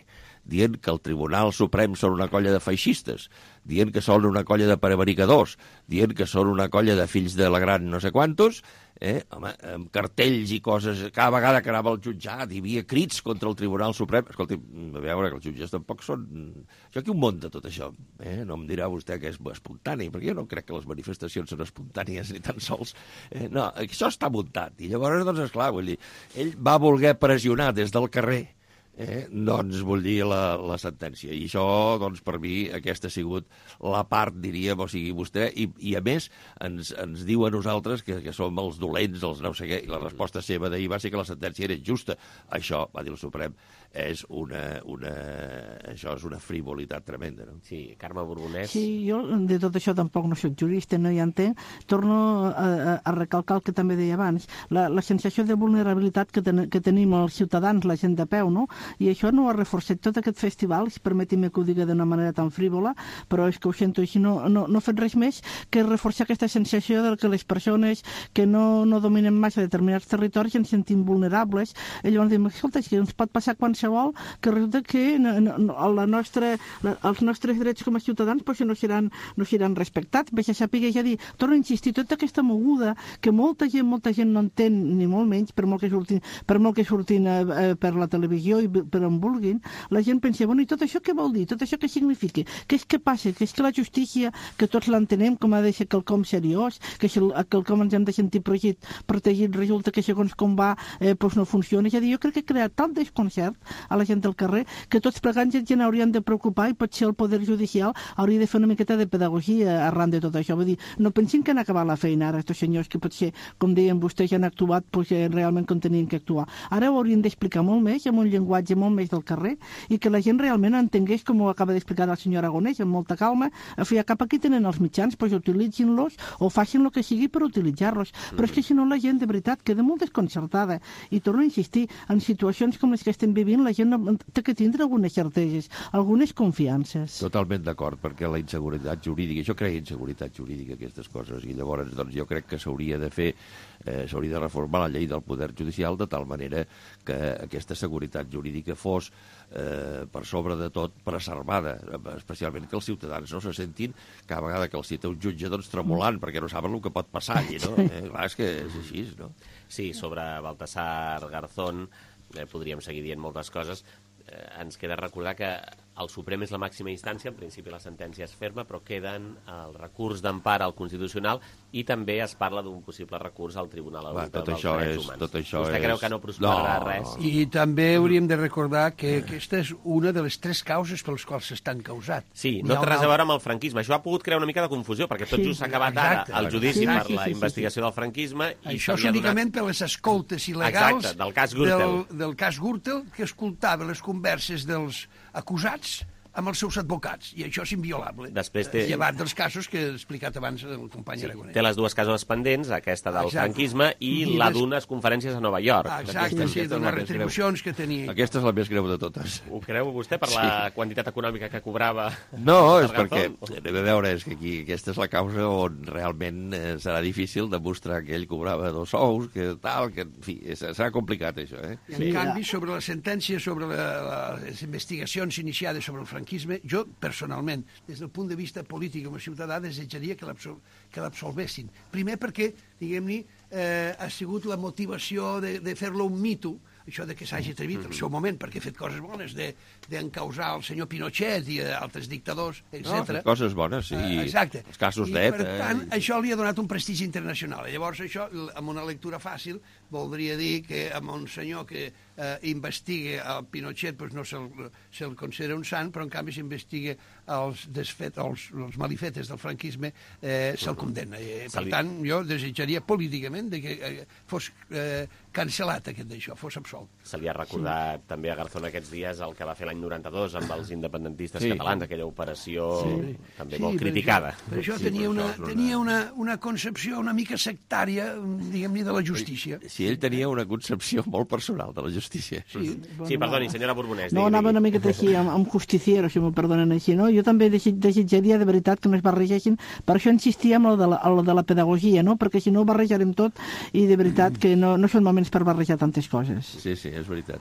dient que el Tribunal Suprem són una colla de feixistes, dient que són una colla de prevaricadors, dient que són una colla de fills de la gran no sé quantos, eh? Home, amb cartells i coses, cada vegada que anava al jutjat hi havia crits contra el Tribunal Suprem. Escolti, a veure, que els jutges tampoc són... Això aquí ho munta tot això, eh? No em dirà vostè que és espontani, perquè jo no crec que les manifestacions són espontànies ni tan sols. Eh? No, això està muntat, i llavors, doncs, esclar, vull dir, ell va voler pressionar des del carrer, Eh, doncs vull dir la, la sentència. I això, doncs, per mi, aquesta ha sigut la part, diríem, o sigui, vostè, i, i a més ens, ens diu a nosaltres que, que som els dolents, els no sé què, i la resposta seva d'ahir va ser que la sentència era injusta. Això, va dir el Suprem, és una, una, això és una frivolitat tremenda, no? Sí, Carme Borbonès. Sí, jo de tot això tampoc no soc jurista, no hi entenc. Torno a, a, a recalcar el que també deia abans, la, la sensació de vulnerabilitat que, ten, que tenim els ciutadans, la gent de peu, no? I això no ha reforçat tot aquest festival, si permetim que ho digui d'una manera tan frívola, però és que ho sento així, no, no, no ha fet res més que reforçar aquesta sensació de que les persones que no, no dominen massa determinats territoris ens sentim vulnerables. I llavors diem, escolta, és que ens pot passar qualsevol, que resulta que no, no, la nostra, la, els nostres drets com a ciutadans pues, no, seran, no seran respectats. Vaig a saber, ja dir, torno a insistir, tota aquesta moguda que molta gent, molta gent no entén, ni molt menys, per molt que surtin, per, molt que surtin eh, per la televisió i per on vulguin, la gent pensa, bueno, i tot això què vol dir? Tot això què significa? Què és que passa? Que és que la justícia, que tots l'entenem com ha de ser quelcom seriós, que si quelcom ens hem de sentir protegit, protegit resulta que segons com va eh, doncs no funciona. És a dir, jo crec que ha creat tant desconcert a la gent del carrer que tots plegats ja n'haurien de preocupar i potser el Poder Judicial hauria de fer una miqueta de pedagogia arran de tot això. Vull dir, no pensin que han acabat la feina ara, aquests senyors que potser, com deien vostès, ja han actuat doncs, realment com tenien que actuar. Ara ho haurien d'explicar molt més, amb un llenguatge molt més del carrer, i que la gent realment entengués, com ho acaba d'explicar el senyor Aragonès, amb molta calma, a fi cap aquí tenen els mitjans, doncs utilitzin-los o facin el que sigui per utilitzar-los. Mm. Però és que si no la gent de veritat queda molt desconcertada. I torno a insistir, en situacions com les que estem vivint, la gent té que tindre algunes certeses, algunes confiances. Totalment d'acord, perquè la inseguretat jurídica, això crea inseguretat jurídica, aquestes coses, i llavors doncs, jo crec que s'hauria de fer, eh, s'hauria de reformar la llei del Poder Judicial de tal manera que aquesta seguretat jurídica fos eh, per sobre de tot preservada, especialment que els ciutadans no se sentin cada vegada que els cita un jutge doncs tremolant, mm. perquè no saben el que pot passar allí, no? Eh, clar, és que és així, no? Sí, sobre Baltasar Garzón eh, podríem seguir dient moltes coses. Eh, ens queda recordar que el Suprem és la màxima instància, en principi la sentència és ferma, però queden el recurs d'empara al Constitucional i també es parla d'un possible recurs al Tribunal Europeu dels Drets és, Humans. Tot això Vostè és... creu que no prosperarà no, res? No. I també hauríem de recordar que aquesta és una de les tres causes per les quals s'estan causat. Sí, no té res a veure amb el franquisme. Això ha pogut crear una mica de confusió, perquè tot sí, just s'ha acabat exacte, ara el judici sí, per sí, la sí, investigació sí, sí. del franquisme. I això és únicament donat... per les escoltes il·legals exacte, del cas Gürtel. Del, del cas Gürtel, que escoltava les converses dels acusats amb els seus advocats, i això és inviolable. Després té... Llevat dels casos que he explicat abans el company sí, Aragonès. Té les dues cases pendents, aquesta del exacte. franquisme i, I la des... d'unes conferències a Nova York. Exacte, sí, d'unes retribucions que tenia. Aquesta és la més greu de totes. Ho creu vostè per sí. la quantitat econòmica que cobrava? No, és perquè, a veure, és que aquí aquesta és la causa on realment eh, serà difícil demostrar que ell cobrava dos sous, que tal, que, en fi, serà complicat això, eh? I en sí. canvi, sobre la sentència, sobre la, la, les investigacions iniciades sobre el franquisme, jo, personalment, des del punt de vista polític com a ciutadà, desitjaria que l'absolvessin. Primer perquè, diguem-ne, eh, ha sigut la motivació de, de fer-lo un mito, això de que s'hagi atrevit al seu moment, perquè ha fet coses bones, d'encausar el senyor Pinochet i altres dictadors, etcètera. No, ha fet coses bones, sí. Uh, exacte. Els casos I, d'E T A. per tant, I... això li ha donat un prestigi internacional. I llavors, això, amb una lectura fàcil, voldria dir que amb un senyor que eh, investiga el Pinochet doncs no se'l se considera un sant, però en canvi s'investiga els, desfet, els, els malifetes del franquisme, eh, se'l condemna. Eh, per li... tant, jo desitjaria políticament de que eh, fos eh, cancel·lat aquest d'això, fos absolt. Se li ha recordat sí. també a Garzón aquests dies el que va fer l'any noranta-dos amb els independentistes sí. catalans, aquella operació sí. també sí, molt criticada. Per això, per això sí, tenia, una, això tenia una, una concepció una mica sectària, diguem-ne, de la justícia. Sí, ell tenia una concepció molt personal de la justícia. Sí, sí perdoni, senyora Borbonès. No, anava una miqueta així, amb, amb justiciero, si m'ho perdonen així, no? Jo també desitjaria de veritat que no es barregessin, per això insistia en el de la, el de la pedagogia, no? Perquè si no ho barrejarem tot i de veritat que no, no són moments per barrejar tantes coses. Sí, sí, és veritat, eh?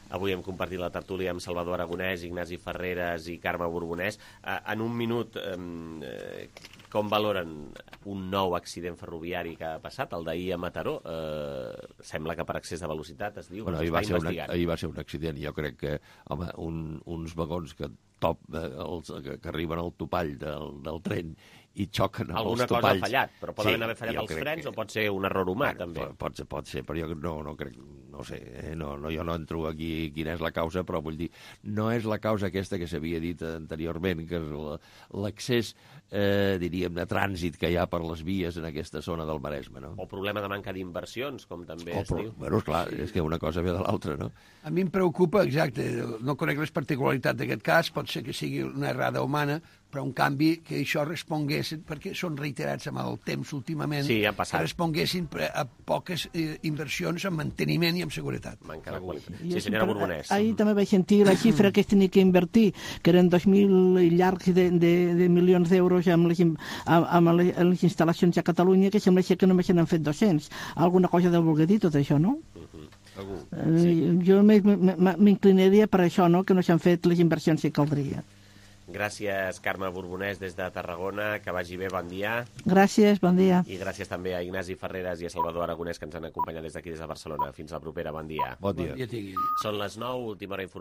Avui hem compartit la tertúlia amb Salvador Aragonès, Ignasi Ferreres i Carme Borbonès. En un minut, com valoren un nou accident ferroviari que ha passat, el d'ahir a Mataró? Sembla que per excés de velocitat, es diu, bueno, ahir, va ser una, ahir va ser un accident. Jo crec que, home, un, uns vagons que, top, els, que, que arriben al topall del, del tren i xoquen amb alguna els topalls. Alguna cosa ha fallat, però poden sí, haver fallat els frens que... o pot ser un error humà, bueno, també. Pot ser, pot ser, però jo no, no crec, no sé, eh? no, no, jo no entro aquí quina és la causa, però vull dir, no és la causa aquesta que s'havia dit anteriorment, que és l'accés, eh, diríem, de trànsit que hi ha per les vies en aquesta zona del Maresme, no? O problema de manca d'inversions, com també o, es però, diu. Bueno, esclar, és que una cosa ve de l'altra, no? A mi em preocupa, exacte, no conec les particularitats d'aquest cas, pot ser que sigui una errada humana, però un canvi que això responguessin, perquè són reiterats amb el temps últimament, sí, ja que responguessin a poques eh, inversions en manteniment i en seguretat. Manca de qualitat. Sí, senyora Borbonès. Ahir també vaig sentir la xifra que es tenia que invertir, que eren dos mil llargs de, de, de milions d'euros amb, les, amb, amb les instal·lacions a Catalunya, que sembla que només n'han fet dos-cents. Alguna cosa deu voler dir tot això, no? Uh-huh. Algú. Sí. Jo m'inclinaria per això, no?, que no s'han fet les inversions que caldria. Gràcies, Carme Borbonès, des de Tarragona. Que vagi bé, bon dia. Gràcies, bon dia. I gràcies també a Ignasi Ferreres i a Salvador Aragonès, que ens han acompanyat des d'aquí, des de Barcelona. Fins la propera, bon dia. Bon dia. Bon dia. Són les nou, última hora informativa.